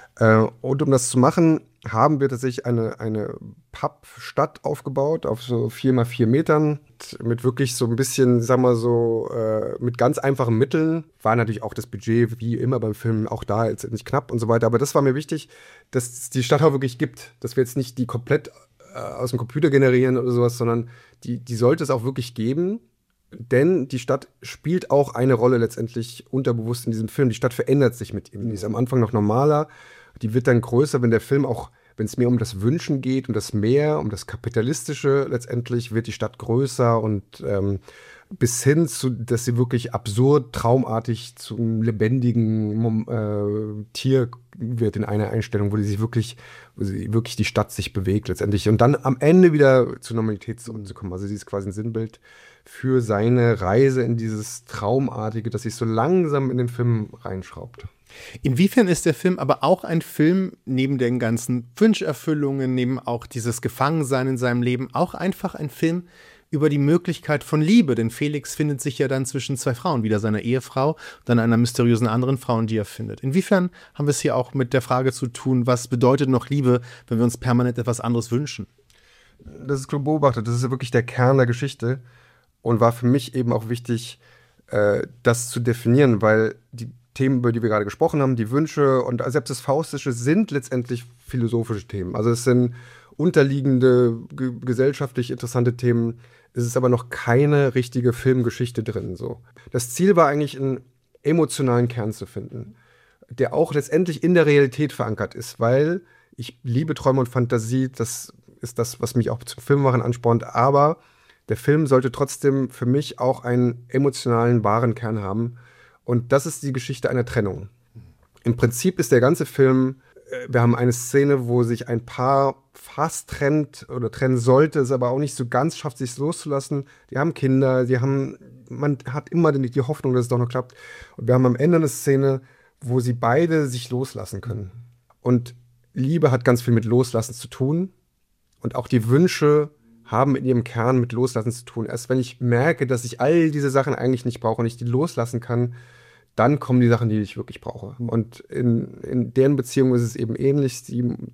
Und um das zu machen, haben wir tatsächlich eine Pappstadt aufgebaut auf so 4x4 Metern mit wirklich so ein bisschen, sagen wir so, mit ganz einfachen Mitteln. War natürlich auch das Budget, wie immer beim Film, auch da jetzt nicht knapp und so weiter. Aber das war mir wichtig, dass es die Stadt auch wirklich gibt. Dass wir jetzt nicht die komplett aus dem Computer generieren oder sowas, sondern die sollte es auch wirklich geben. Denn die Stadt spielt auch eine Rolle letztendlich unterbewusst in diesem Film. Die Stadt verändert sich mit ihm. Die ist am Anfang noch normaler. Die wird dann größer, wenn der Film auch, wenn es mehr um das Wünschen geht, um das Mehr, um das Kapitalistische letztendlich, wird die Stadt größer und bis hin zu, dass sie wirklich absurd, traumartig zum lebendigen Tier wird in einer Einstellung, wo sie wirklich die Stadt sich bewegt letztendlich. Und dann am Ende wieder zur Normalität zurückzukommen. Also sie ist quasi ein Sinnbild für seine Reise in dieses Traumartige, das sich so langsam in den Film reinschraubt. Inwiefern ist der Film aber auch ein Film, neben den ganzen Wünscherfüllungen, neben auch dieses Gefangensein in seinem Leben, auch einfach ein Film über die Möglichkeit von Liebe? Denn Felix findet sich ja dann zwischen zwei Frauen, wieder seiner Ehefrau, dann einer mysteriösen anderen Frau, die er findet. Inwiefern haben wir es hier auch mit der Frage zu tun, was bedeutet noch Liebe, wenn wir uns permanent etwas anderes wünschen? Das ist klug beobachtet, das ist ja wirklich der Kern der Geschichte und war für mich eben auch wichtig, das zu definieren, weil die Themen, über die wir gerade gesprochen haben, die Wünsche und selbst das Faustische sind letztendlich philosophische Themen. Also es sind unterliegende, gesellschaftlich interessante Themen. Es ist aber noch keine richtige Filmgeschichte drin. So. Das Ziel war eigentlich, einen emotionalen Kern zu finden, der auch letztendlich in der Realität verankert ist, weil ich liebe Träume und Fantasie, das ist das, was mich auch zum Filmemachen anspornt, aber der Film sollte trotzdem für mich auch einen emotionalen, wahren Kern haben. Und das ist die Geschichte einer Trennung. Im Prinzip ist der ganze Film, wir haben eine Szene, wo sich ein Paar fast trennt oder trennen sollte, es aber auch nicht so ganz schafft, sich loszulassen. Die haben Kinder, man hat immer die Hoffnung, dass es doch noch klappt. Und wir haben am Ende eine Szene, wo sie beide sich loslassen können. Und Liebe hat ganz viel mit Loslassen zu tun. Und auch die Wünsche haben in ihrem Kern mit Loslassen zu tun. Erst wenn ich merke, dass ich all diese Sachen eigentlich nicht brauche und ich die loslassen kann, dann kommen die Sachen, die ich wirklich brauche. Und in deren Beziehung ist es eben ähnlich.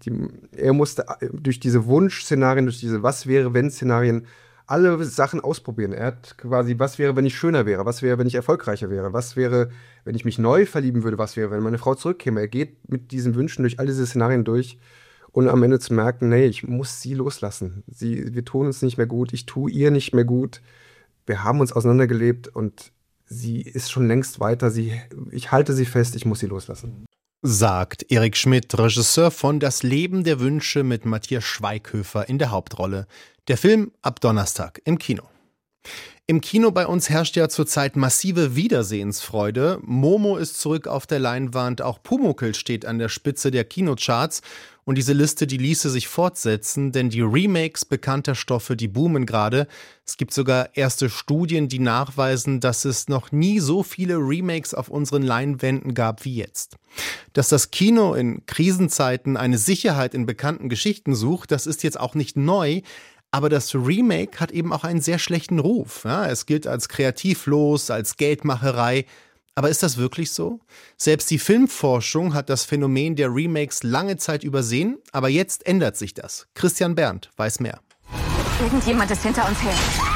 Er musste durch diese Wunschszenarien, durch diese Was-wäre-wenn-Szenarien alle Sachen ausprobieren. Er hat quasi, was wäre, wenn ich schöner wäre? Was wäre, wenn ich erfolgreicher wäre? Was wäre, wenn ich mich neu verlieben würde? Was wäre, wenn meine Frau zurückkäme? Er geht mit diesen Wünschen durch all diese Szenarien durch. Und am Ende zu merken, nee, ich muss sie loslassen. Wir tun uns nicht mehr gut, ich tue ihr nicht mehr gut. Wir haben uns auseinandergelebt und sie ist schon längst weiter. Ich halte sie fest, ich muss sie loslassen. Sagt Erik Schmidt, Regisseur von Das Leben der Wünsche mit Matthias Schweighöfer in der Hauptrolle. Der Film ab Donnerstag im Kino. Im Kino bei uns herrscht ja zurzeit massive Wiedersehensfreude. Momo ist zurück auf der Leinwand, auch Pumuckl steht an der Spitze der Kinocharts. Und diese Liste, die ließe sich fortsetzen, denn die Remakes bekannter Stoffe, die boomen gerade. Es gibt sogar erste Studien, die nachweisen, dass es noch nie so viele Remakes auf unseren Leinwänden gab wie jetzt. Dass das Kino in Krisenzeiten eine Sicherheit in bekannten Geschichten sucht, das ist jetzt auch nicht neu. Aber das Remake hat eben auch einen sehr schlechten Ruf. Ja, es gilt als kreativlos, als Geldmacherei. Aber ist das wirklich so? Selbst die Filmforschung hat das Phänomen der Remakes lange Zeit übersehen. Aber jetzt ändert sich das. Christian Berndt weiß mehr. Irgendjemand ist hinter uns her.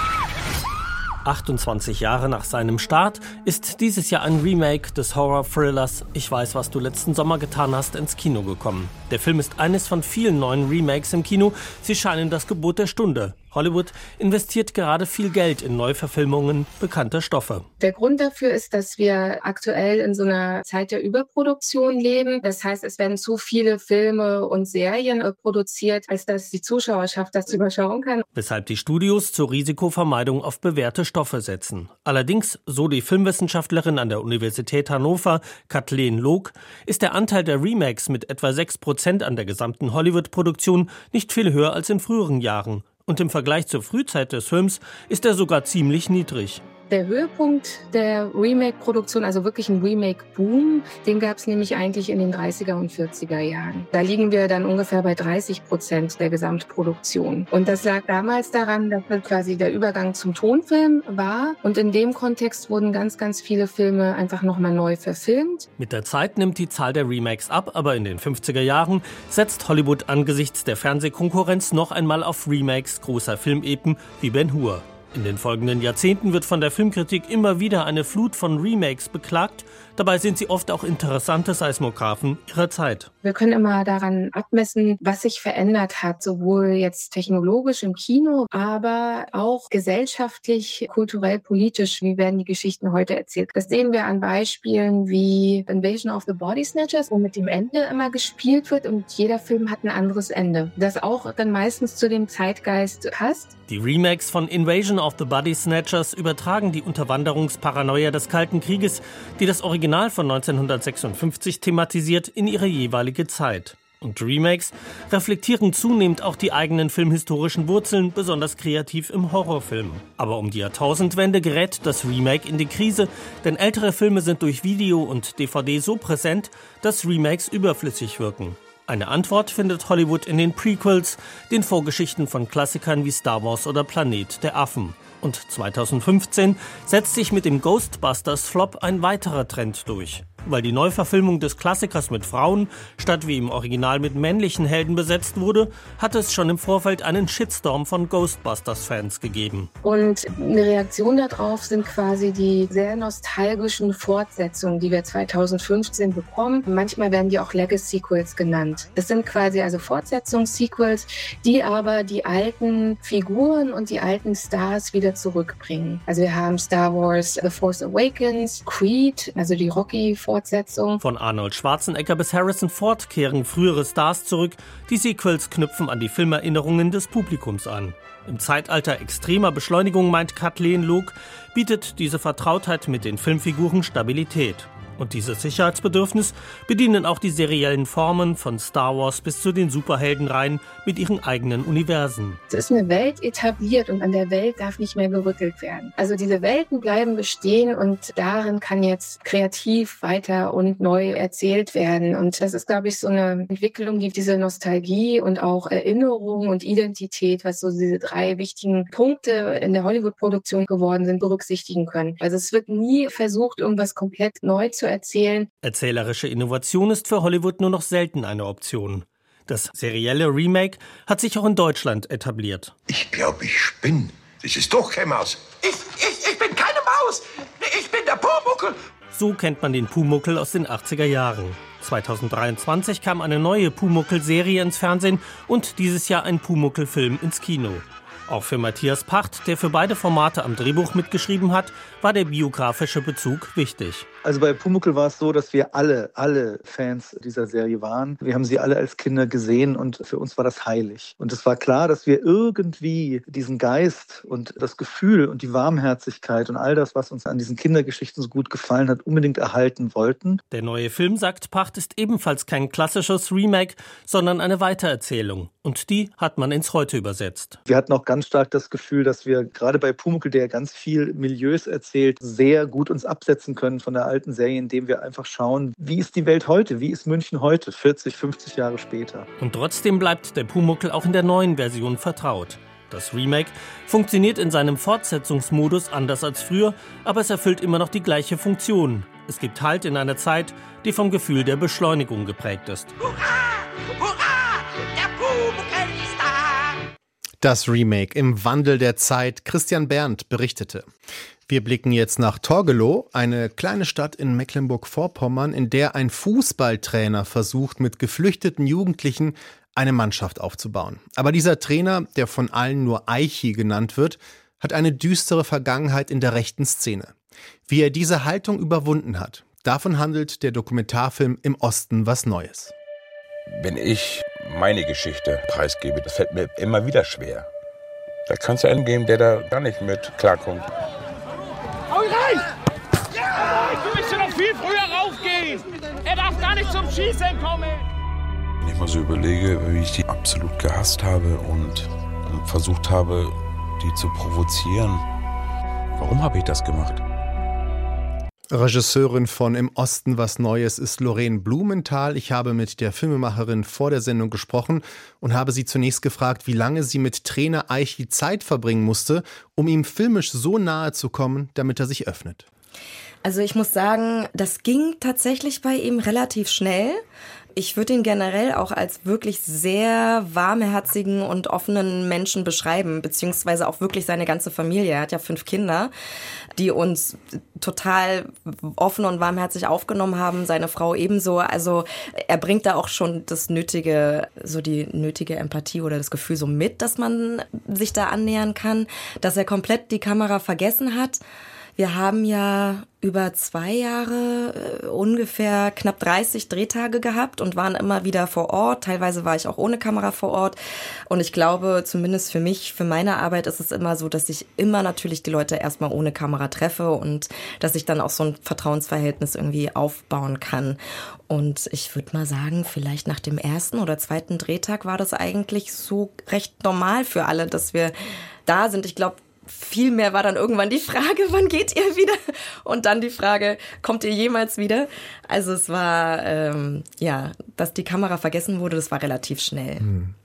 28 Jahre nach seinem Start ist dieses Jahr ein Remake des Horror-Thrillers Ich weiß, was du letzten Sommer getan hast ins Kino gekommen. Der Film ist eines von vielen neuen Remakes im Kino. Sie scheinen das Gebot der Stunde. Hollywood investiert gerade viel Geld in Neuverfilmungen bekannter Stoffe. Der Grund dafür ist, dass wir aktuell in so einer Zeit der Überproduktion leben. Das heißt, es werden zu viele Filme und Serien produziert, als dass die Zuschauerschaft das überschauen kann. Weshalb die Studios zur Risikovermeidung auf bewährte Stoffe setzen. Allerdings, so die Filmwissenschaftlerin an der Universität Hannover, Kathleen Loog, ist der Anteil der Remakes mit etwa 6% an der gesamten Hollywood-Produktion nicht viel höher als in früheren Jahren. Und im Vergleich zur Frühzeit des Films ist er sogar ziemlich niedrig. Der Höhepunkt der Remake-Produktion, also wirklich ein Remake-Boom, den gab es nämlich eigentlich in den 30er und 40er Jahren. Da liegen wir dann ungefähr bei 30% der Gesamtproduktion. Und das lag damals daran, dass das quasi der Übergang zum Tonfilm war. Und in dem Kontext wurden ganz, ganz viele Filme einfach nochmal neu verfilmt. Mit der Zeit nimmt die Zahl der Remakes ab, aber in den 50er Jahren setzt Hollywood angesichts der Fernsehkonkurrenz noch einmal auf Remakes großer Filmepen wie Ben-Hur. In den folgenden Jahrzehnten wird von der Filmkritik immer wieder eine Flut von Remakes beklagt. Dabei sind sie oft auch interessante Seismographen ihrer Zeit. Wir können immer daran abmessen, was sich verändert hat, sowohl jetzt technologisch im Kino, aber auch gesellschaftlich, kulturell, politisch. Wie werden die Geschichten heute erzählt? Das sehen wir an Beispielen wie Invasion of the Body Snatchers, wo mit dem Ende immer gespielt wird und jeder Film hat ein anderes Ende, das auch dann meistens zu dem Zeitgeist passt. Die Remakes von Invasion of the Body Snatchers übertragen die Unterwanderungsparanoia des Kalten Krieges, die das Original von 1956 thematisiert, in ihre jeweilige Zeit. Und Remakes reflektieren zunehmend auch die eigenen filmhistorischen Wurzeln, besonders kreativ im Horrorfilm. Aber um die Jahrtausendwende gerät das Remake in die Krise, denn ältere Filme sind durch Video und DVD so präsent, dass Remakes überflüssig wirken. Eine Antwort findet Hollywood in den Prequels, den Vorgeschichten von Klassikern wie Star Wars oder Planet der Affen. Und 2015 setzt sich mit dem Ghostbusters-Flop ein weiterer Trend durch. Weil die Neuverfilmung des Klassikers mit Frauen statt wie im Original mit männlichen Helden besetzt wurde, hat es schon im Vorfeld einen Shitstorm von Ghostbusters-Fans gegeben. Und eine Reaktion darauf sind quasi die sehr nostalgischen Fortsetzungen, die wir 2015 bekommen. Manchmal werden die auch Legacy-Sequels genannt. Das sind quasi also Fortsetzungs-Sequels, die aber die alten Figuren und die alten Stars wieder zurückbringen. Also wir haben Star Wars The Force Awakens, Creed, also die Rocky-Fortsetzung. Von Arnold Schwarzenegger bis Harrison Ford kehren frühere Stars zurück. Die Sequels knüpfen an die Filmerinnerungen des Publikums an. Im Zeitalter extremer Beschleunigung, meint Kathleen Loog, bietet diese Vertrautheit mit den Filmfiguren Stabilität. Und dieses Sicherheitsbedürfnis bedienen auch die seriellen Formen von Star Wars bis zu den Superheldenreihen mit ihren eigenen Universen. Es ist eine Welt etabliert und an der Welt darf nicht mehr gerüttelt werden. Also diese Welten bleiben bestehen und darin kann jetzt kreativ weiter und neu erzählt werden. Und das ist, glaube ich, so eine Entwicklung, die diese Nostalgie und auch Erinnerung und Identität, was so diese 3 wichtigen Punkte in der Hollywood-Produktion geworden sind, berücksichtigen können. Also es wird nie versucht, irgendwas komplett neu zu erzählen. Erzählerische Innovation ist für Hollywood nur noch selten eine Option. Das serielle Remake hat sich auch in Deutschland etabliert. Ich glaube, ich spinne. Das ist doch keine Maus. Ich bin keine Maus. Ich bin der Pumuckl. So kennt man den Pumuckl aus den 80er Jahren. 2023 kam eine neue Pumuckl-Serie ins Fernsehen und dieses Jahr ein Pumuckl-Film ins Kino. Auch für Matthias Pacht, der für beide Formate am Drehbuch mitgeschrieben hat, war der biografische Bezug wichtig. Also bei Pumuckl war es so, dass wir alle Fans dieser Serie waren. Wir haben sie alle als Kinder gesehen und für uns war das heilig. Und es war klar, dass wir irgendwie diesen Geist und das Gefühl und die Warmherzigkeit und all das, was uns an diesen Kindergeschichten so gut gefallen hat, unbedingt erhalten wollten. Der neue Film, sagt Pacht, ist ebenfalls kein klassisches Remake, sondern eine Weitererzählung. Und die hat man ins Heute übersetzt. Wir hatten auch ganz stark das Gefühl, dass wir gerade bei Pumuckl, der ganz viel Milieus erzählt, sehr gut uns absetzen können von der alten Serie, indem wir einfach schauen, wie ist die Welt heute, wie ist München heute, 40, 50 Jahre später. Und trotzdem bleibt der Pumuckl auch in der neuen Version vertraut. Das Remake funktioniert in seinem Fortsetzungsmodus anders als früher, aber es erfüllt immer noch die gleiche Funktion. Es gibt Halt in einer Zeit, die vom Gefühl der Beschleunigung geprägt ist. Hurra! Hurra! Der Pumuckl ist da! Das Remake im Wandel der Zeit. Christian Berndt berichtete. Wir blicken jetzt nach Torgelow, eine kleine Stadt in Mecklenburg-Vorpommern, in der ein Fußballtrainer versucht, mit geflüchteten Jugendlichen eine Mannschaft aufzubauen. Aber dieser Trainer, der von allen nur Eichi genannt wird, hat eine düstere Vergangenheit in der rechten Szene. Wie er diese Haltung überwunden hat, davon handelt der Dokumentarfilm Im Osten was Neues. Wenn ich meine Geschichte preisgebe, das fällt mir immer wieder schwer. Da kann es ja einen geben, der da gar nicht mit klarkommt. Hau rein! Ja! Du musst ja noch viel früher raufgehen! Er darf gar nicht zum Schießen kommen! Wenn ich mal so überlege, wie ich die absolut gehasst habe und versucht habe, die zu provozieren. Warum habe ich das gemacht? Regisseurin von Im Osten was Neues ist Lorraine Blumenthal. Ich habe mit der Filmemacherin vor der Sendung gesprochen und habe sie zunächst gefragt, wie lange sie mit Trainer Eichi Zeit verbringen musste, um ihm filmisch so nahe zu kommen, damit er sich öffnet. Also ich muss sagen, das ging tatsächlich bei ihm relativ schnell. Ich würde ihn generell auch als wirklich sehr warmherzigen und offenen Menschen beschreiben, beziehungsweise auch wirklich seine ganze Familie. Er hat ja 5 Kinder, die uns total offen und warmherzig aufgenommen haben, seine Frau ebenso. Also er bringt da auch schon das nötige, so die nötige Empathie oder das Gefühl so mit, dass man sich da annähern kann, dass er komplett die Kamera vergessen hat. Wir haben ja über 2 Jahre ungefähr knapp 30 Drehtage gehabt und waren immer wieder vor Ort. Teilweise war ich auch ohne Kamera vor Ort. Und ich glaube, zumindest für mich, für meine Arbeit ist es immer so, dass ich immer natürlich die Leute erstmal ohne Kamera treffe und dass ich dann auch so ein Vertrauensverhältnis irgendwie aufbauen kann. Und ich würde mal sagen, vielleicht nach dem 1. oder 2. Drehtag war das eigentlich so recht normal für alle, dass wir da sind. Ich glaube, vielmehr war dann irgendwann die Frage, wann geht ihr wieder? Und dann die Frage, kommt ihr jemals wieder? Also es war, dass die Kamera vergessen wurde, das war relativ schnell.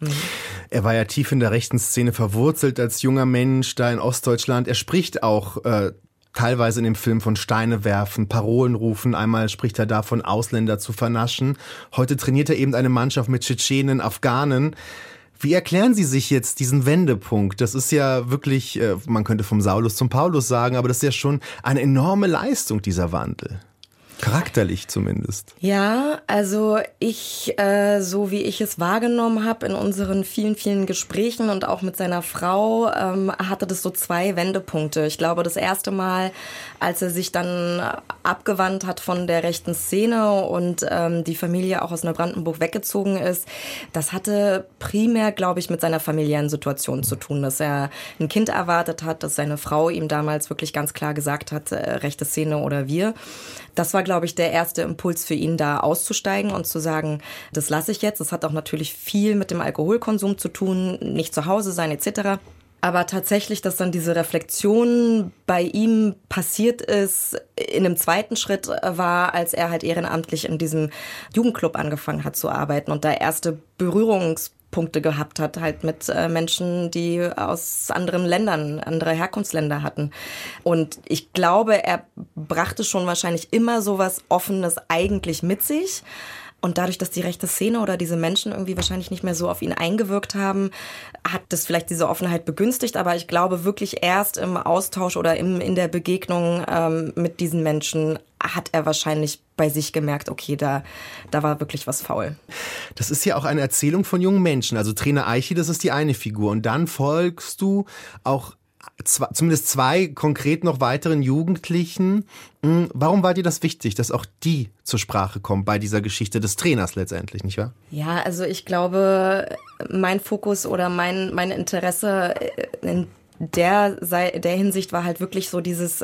Er war ja tief in der rechten Szene verwurzelt als junger Mensch da in Ostdeutschland. Er spricht auch teilweise in dem Film von Steine werfen, Parolen rufen. Einmal spricht er davon, Ausländer zu vernaschen. Heute trainiert er eben eine Mannschaft mit Tschetschenen, Afghanen. Wie erklären Sie sich jetzt diesen Wendepunkt? Das ist ja wirklich, man könnte vom Saulus zum Paulus sagen, aber das ist ja schon eine enorme Leistung, dieser Wandel. Charakterlich zumindest. Ja, also ich, so wie ich es wahrgenommen habe in unseren vielen, vielen Gesprächen und auch mit seiner Frau, hatte das so 2 Wendepunkte. Ich glaube, das erste Mal, als er sich dann abgewandt hat von der rechten Szene und die Familie auch aus Neubrandenburg weggezogen ist, das hatte primär, glaube ich, mit seiner familiären Situation zu tun, dass er ein Kind erwartet hat, dass seine Frau ihm damals wirklich ganz klar gesagt hat, rechte Szene oder wir. Das war, glaube ich, der erste Impuls für ihn, da auszusteigen und zu sagen, das lasse ich jetzt. Das hat auch natürlich viel mit dem Alkoholkonsum zu tun, nicht zu Hause sein etc. Aber tatsächlich, dass dann diese Reflexion bei ihm passiert ist, in einem zweiten Schritt war, als er halt ehrenamtlich in diesem Jugendclub angefangen hat zu arbeiten und da erste Berührungspunkte gehabt hat, halt mit Menschen, die aus anderen Ländern, andere Herkunftsländer hatten. Und ich glaube, er brachte schon wahrscheinlich immer so was Offenes eigentlich mit sich. Und dadurch, dass die rechte Szene oder diese Menschen irgendwie wahrscheinlich nicht mehr so auf ihn eingewirkt haben, hat das vielleicht diese Offenheit begünstigt. Aber ich glaube wirklich erst im Austausch oder in der Begegnung mit diesen Menschen hat er wahrscheinlich bei sich gemerkt, okay, da war wirklich was faul. Das ist ja auch eine Erzählung von jungen Menschen. Also Trainer Eichi, das ist die eine Figur. Und dann folgst du auch zumindest 2 konkret noch weiteren Jugendlichen. Warum war dir das wichtig, dass auch die zur Sprache kommen bei dieser Geschichte des Trainers letztendlich, nicht wahr? Ja, also ich glaube, mein Fokus oder mein Interesse in der Hinsicht war halt wirklich so dieses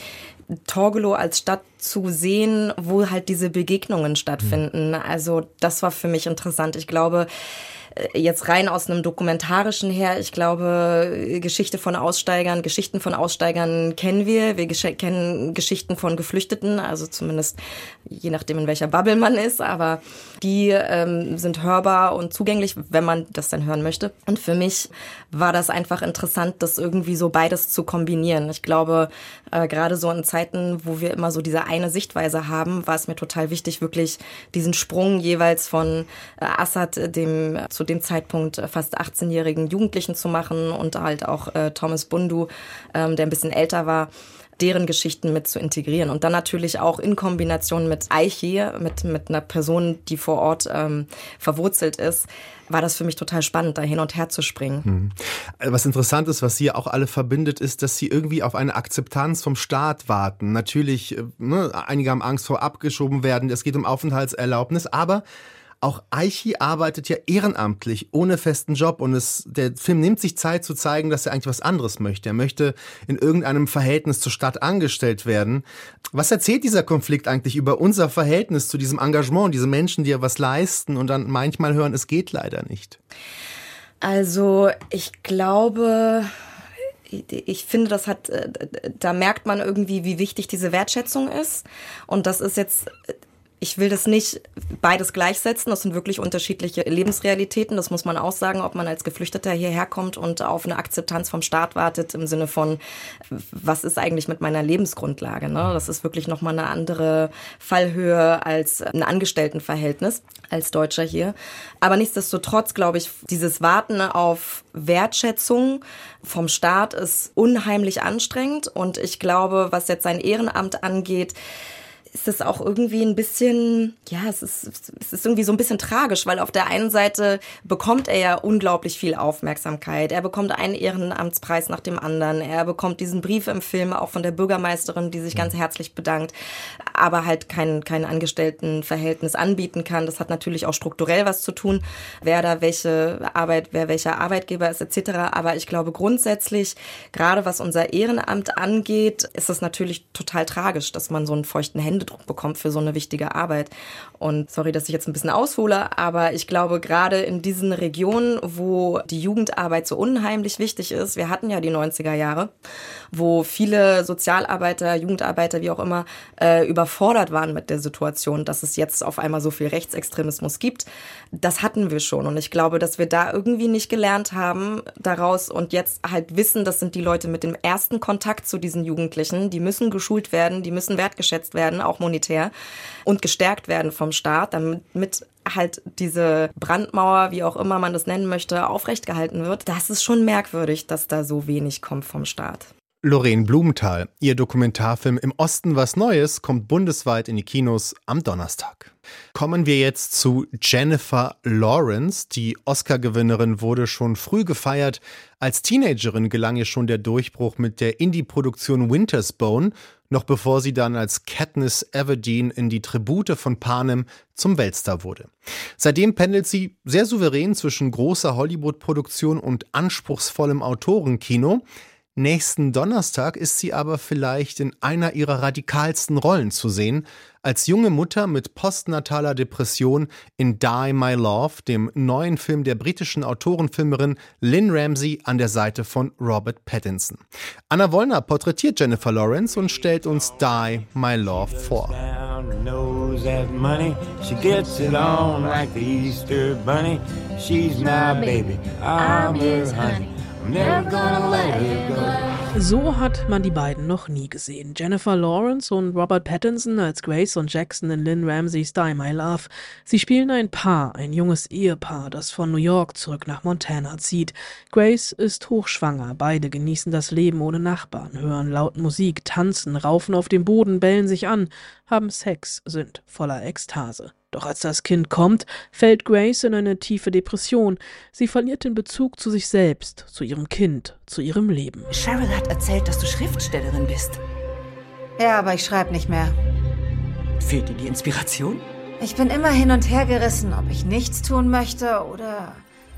Torgelow als Stadt zu sehen, wo halt diese Begegnungen stattfinden. Also das war für mich interessant. Ich glaube, jetzt rein aus einem Dokumentarischen her, ich glaube, Geschichten von Aussteigern kennen wir. Wir kennen Geschichten von Geflüchteten, also zumindest je nachdem, in welcher Bubble man ist, aber die sind hörbar und zugänglich, wenn man das dann hören möchte. Und für mich war das einfach interessant, das irgendwie so beides zu kombinieren. Ich glaube, gerade so in Zeiten, wo wir immer so diese eine Sichtweise haben, war es mir total wichtig, wirklich diesen Sprung jeweils von Assad, dem zu dem Zeitpunkt fast 18-jährigen Jugendlichen zu machen und halt auch Thomas Bundu, der ein bisschen älter war, deren Geschichten mit zu integrieren. Und dann natürlich auch in Kombination mit Aichi, mit einer Person, die vor Ort verwurzelt ist, war das für mich total spannend, da hin und her zu springen. Was interessant ist, was Sie auch alle verbindet, ist, dass Sie irgendwie auf eine Akzeptanz vom Staat warten. Natürlich, einige haben Angst vor abgeschoben werden, es geht um Aufenthaltserlaubnis, aber auch Aichi arbeitet ja ehrenamtlich, ohne festen Job, und der Film nimmt sich Zeit zu zeigen, dass er eigentlich was anderes möchte. Er möchte in irgendeinem Verhältnis zur Stadt angestellt werden. Was erzählt dieser Konflikt eigentlich über unser Verhältnis zu diesem Engagement, diese Menschen, die ja was leisten und dann manchmal hören, es geht leider nicht? Also ich glaube, ich finde, da merkt man irgendwie, wie wichtig diese Wertschätzung ist. Und das ist jetzt, ich will das nicht beides gleichsetzen, das sind wirklich unterschiedliche Lebensrealitäten, das muss man auch sagen, ob man als Geflüchteter hierher kommt und auf eine Akzeptanz vom Staat wartet, im Sinne von, was ist eigentlich mit meiner Lebensgrundlage, ne? Das ist wirklich nochmal eine andere Fallhöhe als ein Angestelltenverhältnis als Deutscher hier. Aber nichtsdestotrotz, glaube ich, dieses Warten auf Wertschätzung vom Staat ist unheimlich anstrengend, und ich glaube, was jetzt sein Ehrenamt angeht, ist es auch irgendwie ein bisschen, es ist irgendwie so ein bisschen tragisch, weil auf der einen Seite bekommt er ja unglaublich viel Aufmerksamkeit. Er bekommt einen Ehrenamtspreis nach dem anderen. Er bekommt diesen Brief im Film auch von der Bürgermeisterin, die sich ganz herzlich bedankt, aber halt kein Angestelltenverhältnis anbieten kann. Das hat natürlich auch strukturell was zu tun, wer welcher Arbeitgeber ist etc. Aber ich glaube grundsätzlich, gerade was unser Ehrenamt angeht, ist es natürlich total tragisch, dass man so einen feuchten Händedruck bekommt für so eine wichtige Arbeit. Und sorry, dass ich jetzt ein bisschen aushole, aber ich glaube, gerade in diesen Regionen, wo die Jugendarbeit so unheimlich wichtig ist, wir hatten ja die 90er Jahre, wo viele Sozialarbeiter, Jugendarbeiter, wie auch immer, überfordert waren mit der Situation, dass es jetzt auf einmal so viel Rechtsextremismus gibt. Das hatten wir schon, und ich glaube, dass wir da irgendwie nicht gelernt haben daraus und jetzt halt wissen, das sind die Leute mit dem ersten Kontakt zu diesen Jugendlichen, die müssen geschult werden, die müssen wertgeschätzt werden, auch monetär, und gestärkt werden vom Staat, damit halt diese Brandmauer, wie auch immer man das nennen möchte, aufrecht gehalten wird. Das ist schon merkwürdig, dass da so wenig kommt vom Staat. Lorraine Blumenthal, ihr Dokumentarfilm Im Osten was Neues kommt bundesweit in die Kinos am Donnerstag. Kommen wir jetzt zu Jennifer Lawrence. Die Oscar-Gewinnerin wurde schon früh gefeiert. Als Teenagerin gelang ihr schon der Durchbruch mit der Indie-Produktion Winter's Bone, noch bevor sie dann als Katniss Everdeen in die Tribute von Panem zum Weltstar wurde. Seitdem pendelt sie sehr souverän zwischen großer Hollywood-Produktion und anspruchsvollem Autorenkino. Nächsten Donnerstag ist sie aber vielleicht in einer ihrer radikalsten Rollen zu sehen, als junge Mutter mit postnataler Depression in Die My Love, dem neuen Film der britischen Autorenfilmerin Lynne Ramsay an der Seite von Robert Pattinson. Anna Wollner porträtiert Jennifer Lawrence und stellt uns Die My Love vor. So hat man die beiden noch nie gesehen. Jennifer Lawrence und Robert Pattinson als Grace und Jackson in Lynne Ramsays Die My Love. Sie spielen ein Paar, ein junges Ehepaar, das von New York zurück nach Montana zieht. Grace ist hochschwanger, beide genießen das Leben ohne Nachbarn, hören laut Musik, tanzen, raufen auf dem Boden, bellen sich an, haben Sex, sind voller Ekstase. Doch als das Kind kommt, fällt Grace in eine tiefe Depression. Sie verliert den Bezug zu sich selbst, zu ihrem Kind, zu ihrem Leben. Cheryl hat erzählt, dass du Schriftstellerin bist. Ja, aber ich schreibe nicht mehr. Fehlt dir die Inspiration? Ich bin immer hin und her gerissen, ob ich nichts tun möchte oder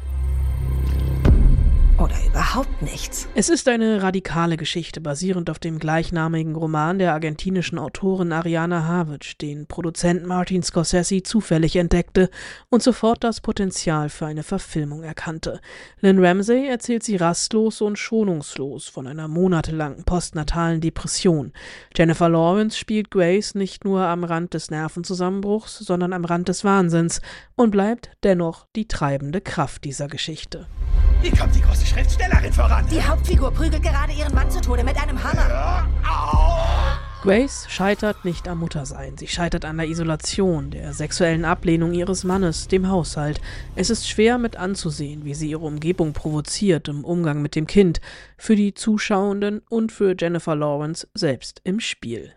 überhaupt nichts. Es ist eine radikale Geschichte, basierend auf dem gleichnamigen Roman der argentinischen Autorin Ariana Havich, den Produzent Martin Scorsese zufällig entdeckte und sofort das Potenzial für eine Verfilmung erkannte. Lynne Ramsay erzählt sie rastlos und schonungslos von einer monatelangen postnatalen Depression. Jennifer Lawrence spielt Grace nicht nur am Rand des Nervenzusammenbruchs, sondern am Rand des Wahnsinns und bleibt dennoch die treibende Kraft dieser Geschichte. Wie kommt die große Schriftstellerin voran? Die Hauptfigur prügelt gerade ihren Mann zu Tode mit einem Hammer. Grace scheitert nicht am Muttersein. Sie scheitert an der Isolation, der sexuellen Ablehnung ihres Mannes, dem Haushalt. Es ist schwer mit anzusehen, wie sie ihre Umgebung provoziert im Umgang mit dem Kind. Für die Zuschauenden und für Jennifer Lawrence selbst im Spiel.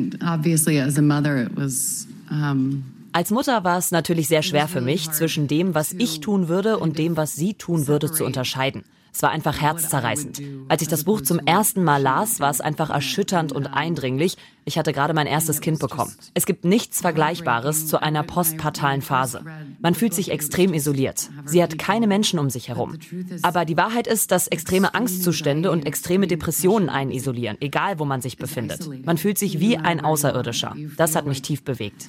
Als Mutter war es natürlich sehr schwer für mich, zwischen dem, was ich tun würde und dem, was sie tun würde, zu unterscheiden. Es war einfach herzzerreißend. Als ich das Buch zum ersten Mal las, war es einfach erschütternd und eindringlich. Ich hatte gerade mein erstes Kind bekommen. Es gibt nichts Vergleichbares zu einer postpartalen Phase. Man fühlt sich extrem isoliert. Sie hat keine Menschen um sich herum. Aber die Wahrheit ist, dass extreme Angstzustände und extreme Depressionen einen isolieren, egal wo man sich befindet. Man fühlt sich wie ein Außerirdischer. Das hat mich tief bewegt.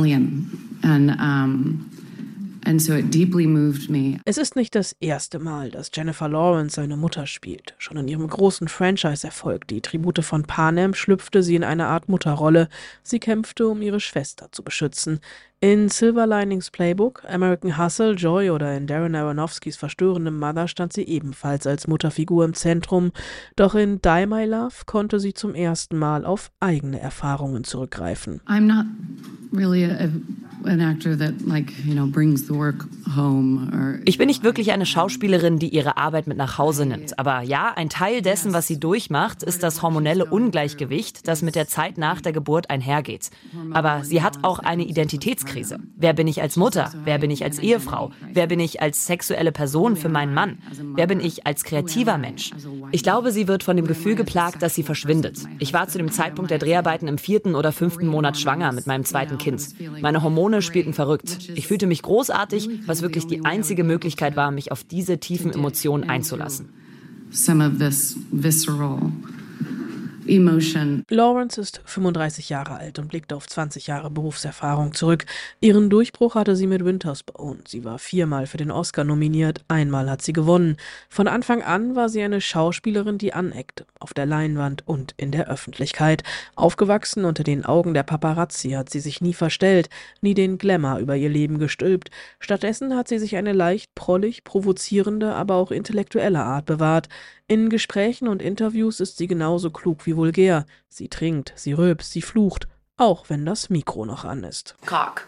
Es ist nicht das erste Mal, dass Jennifer Lawrence seine Mutter spielt. Schon in ihrem großen Franchise-Erfolg, Die Tribute von Panem, schlüpfte sie in eine Art Mutterrolle. Sie kämpfte, um ihre Schwester zu beschützen. In Silver Linings Playbook, American Hustle, Joy oder in Darren Aronofskys verstörendem Mother stand sie ebenfalls als Mutterfigur im Zentrum. Doch in Die My Love konnte sie zum ersten Mal auf eigene Erfahrungen zurückgreifen. I'm not really an actor that brings the work home. Ich bin nicht wirklich eine Schauspielerin, die ihre Arbeit mit nach Hause nimmt. Aber ja, ein Teil dessen, was sie durchmacht, ist das hormonelle Ungleichgewicht, das mit der Zeit nach der Geburt einhergeht. Aber sie hat auch eine Identitätskrise. Wer bin ich als Mutter? Wer bin ich als Ehefrau? Wer bin ich als sexuelle Person für meinen Mann? Wer bin ich als kreativer Mensch? Ich glaube, sie wird von dem Gefühl geplagt, dass sie verschwindet. Ich war zu dem Zeitpunkt der Dreharbeiten im 4. oder 5. Monat schwanger mit meinem zweiten Kind. Meine Hormone spielten verrückt. Ich fühlte mich großartig, was wirklich die einzige Möglichkeit war, mich auf diese tiefen Emotionen einzulassen. Some of this visceral emotion. Lawrence ist 35 Jahre alt und blickt auf 20 Jahre Berufserfahrung zurück. Ihren Durchbruch hatte sie mit Winter's Bone. Sie war 4-mal für den Oscar nominiert, 1-mal hat sie gewonnen. Von Anfang an war sie eine Schauspielerin, die aneckte, auf der Leinwand und in der Öffentlichkeit. Aufgewachsen unter den Augen der Paparazzi hat sie sich nie verstellt, nie den Glamour über ihr Leben gestülpt. Stattdessen hat sie sich eine leicht prollig, provozierende, aber auch intellektuelle Art bewahrt. In Gesprächen und Interviews ist sie genauso klug wie vulgär. Sie trinkt, sie rülpst, sie flucht, auch wenn das Mikro noch an ist. Cock,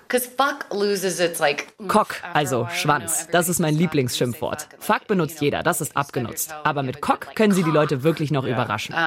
also Schwanz, das ist mein Lieblingsschimpfwort. Fuck benutzt jeder, das ist abgenutzt. Aber mit Cock können sie die Leute wirklich noch überraschen.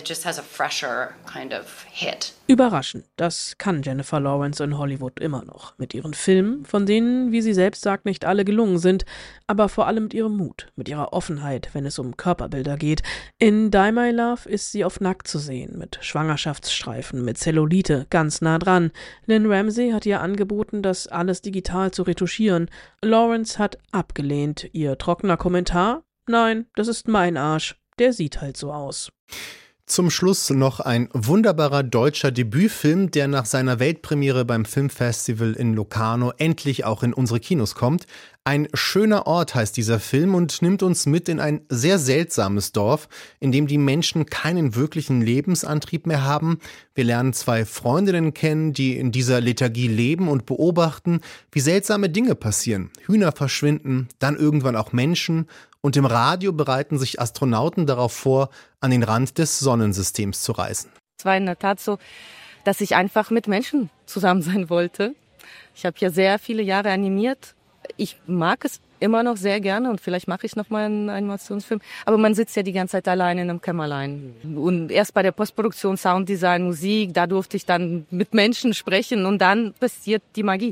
Überraschen, das kann Jennifer Lawrence in Hollywood immer noch. Mit ihren Filmen, von denen, wie sie selbst sagt, nicht alle gelungen sind, aber vor allem mit ihrem Mut, mit ihrer Offenheit, wenn es um Körperbilder geht. In Die My Love ist sie auf nackt zu sehen, mit Schwangerschaftsstreifen, mit Zellulite, ganz nah dran. Lynn Ramsey hat ihr angeboten, das alles digital zu retuschieren. Lawrence hat abgelehnt. Ihr trockener Kommentar? Nein, das ist mein Arsch. Der sieht halt so aus. Zum Schluss noch ein wunderbarer deutscher Debütfilm, der nach seiner Weltpremiere beim Filmfestival in Locarno endlich auch in unsere Kinos kommt. Ein schöner Ort heißt dieser Film und nimmt uns mit in ein sehr seltsames Dorf, in dem die Menschen keinen wirklichen Lebensantrieb mehr haben. Wir lernen 2 Freundinnen kennen, die in dieser Lethargie leben und beobachten, wie seltsame Dinge passieren. Hühner verschwinden, dann irgendwann auch Menschen. Und im Radio bereiten sich Astronauten darauf vor, an den Rand des Sonnensystems zu reisen. Es war in der Tat so, dass ich einfach mit Menschen zusammen sein wollte. Ich habe ja sehr viele Jahre animiert. Ich mag es immer noch sehr gerne und vielleicht mache ich noch mal einen Animationsfilm. Aber man sitzt ja die ganze Zeit allein in einem Kämmerlein. Und erst bei der Postproduktion, Sounddesign, Musik, da durfte ich dann mit Menschen sprechen und dann passiert die Magie.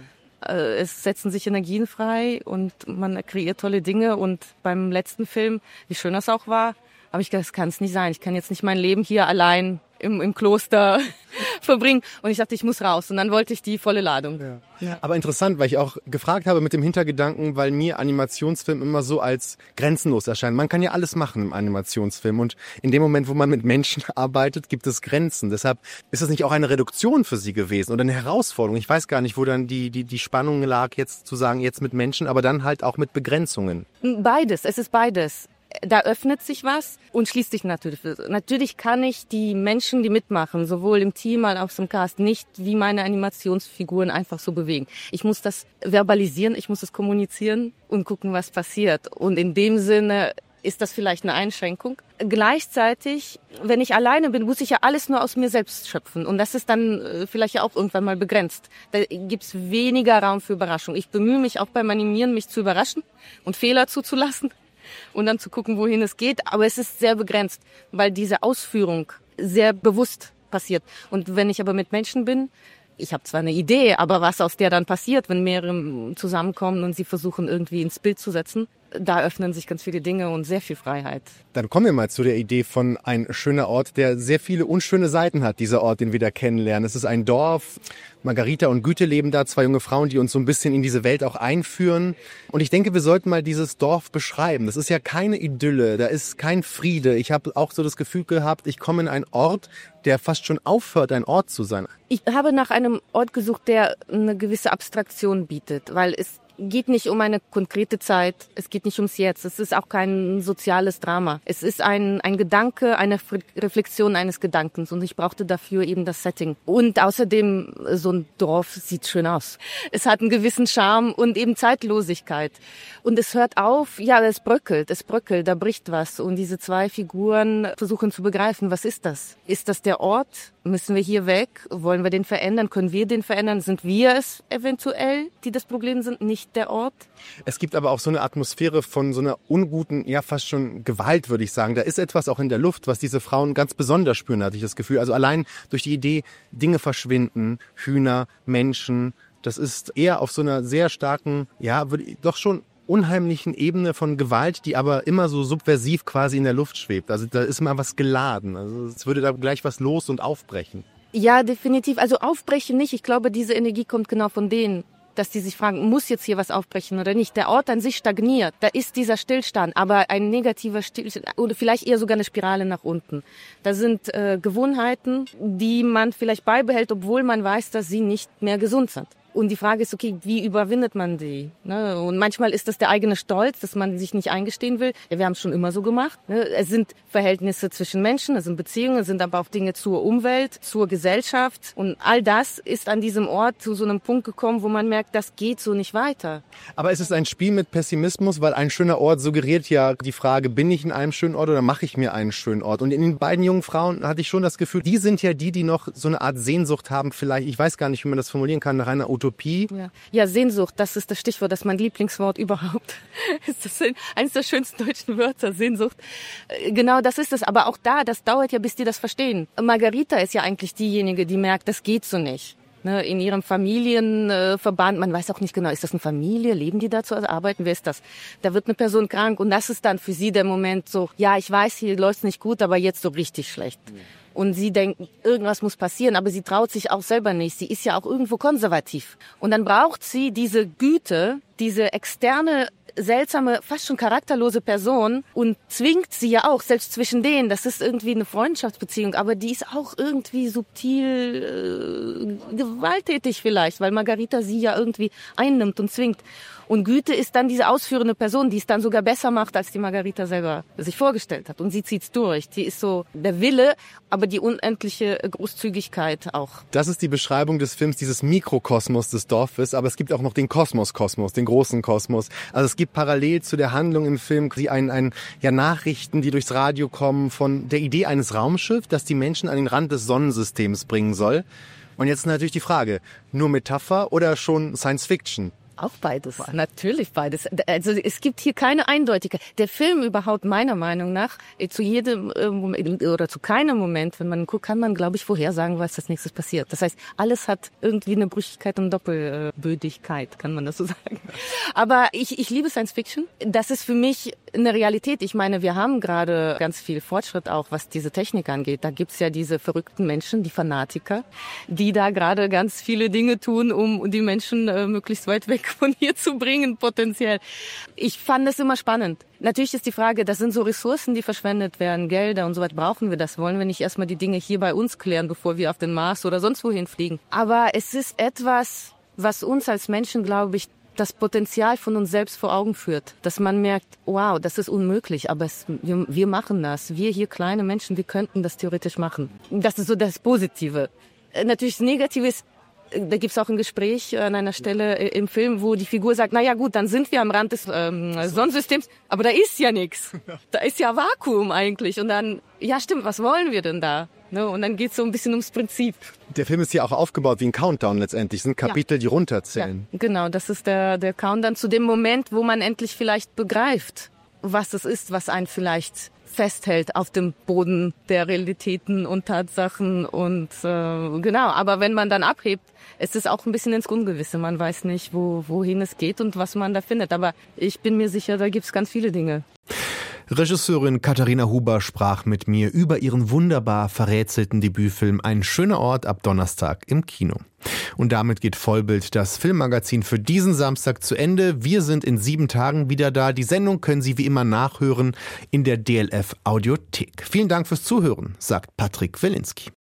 Es setzen sich Energien frei und man kreiert tolle Dinge. Und beim letzten Film, wie schön das auch war, habe ich gedacht, das kann es nicht sein. Ich kann jetzt nicht mein Leben hier allein im Kloster verbringen. Und ich dachte, ich muss raus. Und dann wollte ich die volle Ladung. Ja. Aber interessant, weil ich auch gefragt habe mit dem Hintergedanken, weil mir Animationsfilm immer so als grenzenlos erscheint. Man kann ja alles machen im Animationsfilm. Und in dem Moment, wo man mit Menschen arbeitet, gibt es Grenzen. Deshalb ist das nicht auch eine Reduktion für Sie gewesen oder eine Herausforderung? Ich weiß gar nicht, wo dann die Spannung lag, jetzt zu sagen, jetzt mit Menschen, aber dann halt auch mit Begrenzungen. Beides, es ist beides. Da öffnet sich was und schließt sich natürlich. Natürlich kann ich die Menschen, die mitmachen, sowohl im Team als auch im Cast, nicht wie meine Animationsfiguren einfach so bewegen. Ich muss das verbalisieren, ich muss es kommunizieren und gucken, was passiert. Und in dem Sinne ist das vielleicht eine Einschränkung. Gleichzeitig, wenn ich alleine bin, muss ich ja alles nur aus mir selbst schöpfen. Und das ist dann vielleicht ja auch irgendwann mal begrenzt. Da gibt's weniger Raum für Überraschung. Ich bemühe mich auch beim Animieren, mich zu überraschen und Fehler zuzulassen und dann zu gucken, wohin es geht. Aber es ist sehr begrenzt, weil diese Ausführung sehr bewusst passiert. Und wenn ich aber mit Menschen bin, ich habe zwar eine Idee, aber was aus der dann passiert, wenn mehrere zusammenkommen und sie versuchen irgendwie ins Bild zu setzen, da öffnen sich ganz viele Dinge und sehr viel Freiheit. Dann kommen wir mal zu der Idee von ein schöner Ort, der sehr viele unschöne Seiten hat, dieser Ort, den wir da kennenlernen. Es ist ein Dorf, Margarita und Güte leben da, 2 junge Frauen, die uns so ein bisschen in diese Welt auch einführen. Und ich denke, wir sollten mal dieses Dorf beschreiben. Das ist ja keine Idylle, da ist kein Friede. Ich habe auch so das Gefühl gehabt, ich komme in einen Ort, der fast schon aufhört, ein Ort zu sein. Ich habe nach einem Ort gesucht, der eine gewisse Abstraktion bietet, weil es geht nicht um eine konkrete Zeit, es geht nicht ums Jetzt, es ist auch kein soziales Drama. Es ist ein Gedanke, eine Reflexion eines Gedankens und ich brauchte dafür eben das Setting. Und außerdem, so ein Dorf sieht schön aus. Es hat einen gewissen Charme und eben Zeitlosigkeit. Und es hört auf, ja, es bröckelt, da bricht was. Und diese 2 Figuren versuchen zu begreifen, was ist das? Ist das der Ort? Müssen wir hier weg? Wollen wir den verändern? Können wir den verändern? Sind wir es eventuell, die das Problem sind, nicht der Ort? Es gibt aber auch so eine Atmosphäre von so einer unguten, ja fast schon Gewalt, würde ich sagen. Da ist etwas auch in der Luft, was diese Frauen ganz besonders spüren, hatte ich das Gefühl. Also allein durch die Idee, Dinge verschwinden, Hühner, Menschen, das ist eher auf so einer sehr starken, ja, doch schon unheimlichen Ebene von Gewalt, die aber immer so subversiv quasi in der Luft schwebt. Also da ist mal was geladen. Also es würde da gleich was los und aufbrechen. Ja, definitiv. Also aufbrechen nicht. Ich glaube, diese Energie kommt genau von denen, dass die sich fragen, muss jetzt hier was aufbrechen oder nicht. Der Ort an sich stagniert. Da ist dieser Stillstand, aber ein negativer Stillstand oder vielleicht eher sogar eine Spirale nach unten. Da sind Gewohnheiten, die man vielleicht beibehält, obwohl man weiß, dass sie nicht mehr gesund sind. Und die Frage ist, okay, wie überwindet man die? Ne? Und manchmal ist das der eigene Stolz, dass man sich nicht eingestehen will. Ja, wir haben es schon immer so gemacht. Ne? Es sind Verhältnisse zwischen Menschen, es sind Beziehungen, es sind aber auch Dinge zur Umwelt, zur Gesellschaft. Und all das ist an diesem Ort zu so einem Punkt gekommen, wo man merkt, das geht so nicht weiter. Aber es ist ein Spiel mit Pessimismus, weil ein schöner Ort suggeriert ja die Frage, bin ich in einem schönen Ort oder mache ich mir einen schönen Ort? Und in den beiden jungen Frauen hatte ich schon das Gefühl, die sind ja die noch so eine Art Sehnsucht haben, vielleicht, ich weiß gar nicht, wie man das formulieren kann, nach einer Utopie. Ja, Sehnsucht, das ist das Stichwort, das ist mein Lieblingswort überhaupt. Das ist eines der schönsten deutschen Wörter, Sehnsucht. Genau, das ist es. Aber auch da, das dauert ja, bis die das verstehen. Margarita ist ja eigentlich diejenige, die merkt, das geht so nicht. In ihrem Familienverband, man weiß auch nicht genau, ist das eine Familie, leben die da zu arbeiten, wer ist das? Da wird eine Person krank und das ist dann für sie der Moment so, ja, ich weiß, hier läuft's nicht gut, aber jetzt so richtig schlecht. Und sie denkt, irgendwas muss passieren, aber sie traut sich auch selber nicht. Sie ist ja auch irgendwo konservativ. Und dann braucht sie diese Güte, diese externe, seltsame, fast schon charakterlose Person und zwingt sie ja auch, selbst zwischen denen. Das ist irgendwie eine Freundschaftsbeziehung, aber die ist auch irgendwie subtil gewalttätig vielleicht, weil Margarita sie ja irgendwie einnimmt und zwingt. Und Güte ist dann diese ausführende Person, die es dann sogar besser macht, als die Margarita selber sich vorgestellt hat. Und sie zieht's durch. Die ist so der Wille, aber die unendliche Großzügigkeit auch. Das ist die Beschreibung des Films, dieses Mikrokosmos des Dorfes. Aber es gibt auch noch den Kosmos, den großen Kosmos. Also es gibt parallel zu der Handlung im Film Nachrichten, die durchs Radio kommen, von der Idee eines Raumschiffs, das die Menschen an den Rand des Sonnensystems bringen soll. Und jetzt natürlich die Frage, nur Metapher oder schon Science Fiction? Auch beides, natürlich beides. Also es gibt hier keine Eindeutigkeit. Der Film überhaupt meiner Meinung nach zu jedem Moment oder zu keinem Moment, wenn man guckt, kann man, glaube ich, vorhersagen, was als nächstes passiert. Das heißt, alles hat irgendwie eine Brüchigkeit und Doppelbödigkeit, kann man das so sagen. Aber ich liebe Science Fiction. Das ist für mich eine Realität. Ich meine, wir haben gerade ganz viel Fortschritt auch, was diese Technik angeht. Da gibt's ja diese verrückten Menschen, die Fanatiker, die da gerade ganz viele Dinge tun, um die Menschen möglichst weit weg von hier zu bringen, potenziell. Ich fand das immer spannend. Natürlich ist die Frage, das sind so Ressourcen, die verschwendet werden, Gelder und so weiter. Brauchen wir das? Wollen wir nicht erstmal die Dinge hier bei uns klären, bevor wir auf den Mars oder sonst wohin fliegen? Aber es ist etwas, was uns als Menschen, glaube ich, das Potenzial von uns selbst vor Augen führt. Dass man merkt, wow, das ist unmöglich, aber wir machen das. Wir hier kleine Menschen, wir könnten das theoretisch machen. Das ist so das Positive. Natürlich das Negative ist, Da gibt's auch ein Gespräch an einer Stelle im Film, wo die Figur sagt, naja gut, dann sind wir am Rand des Sonnensystems, aber da ist ja nichts. Da ist ja Vakuum eigentlich. Und dann, ja stimmt, was wollen wir denn da? Ne? Und dann geht's so ein bisschen ums Prinzip. Der Film ist ja auch aufgebaut wie ein Countdown letztendlich. Es sind Kapitel, die runterzählen. Ja, genau, das ist der Countdown zu dem Moment, wo man endlich vielleicht begreift, was es ist, was einen vielleicht festhält auf dem Boden der Realitäten und Tatsachen und genau. Aber wenn man dann abhebt, ist es auch ein bisschen ins Ungewisse. Man weiß nicht, wohin es geht und was man da findet. Aber ich bin mir sicher, da gibt's ganz viele Dinge. Regisseurin Katharina Huber sprach mit mir über ihren wunderbar verrätselten Debütfilm Ein schöner Ort ab Donnerstag im Kino. Und damit geht Vollbild, das Filmmagazin, für diesen Samstag zu Ende. Wir sind in 7 Tagen wieder da. Die Sendung können Sie wie immer nachhören in der DLF Audiothek. Vielen Dank fürs Zuhören, sagt Patrick Wilinski.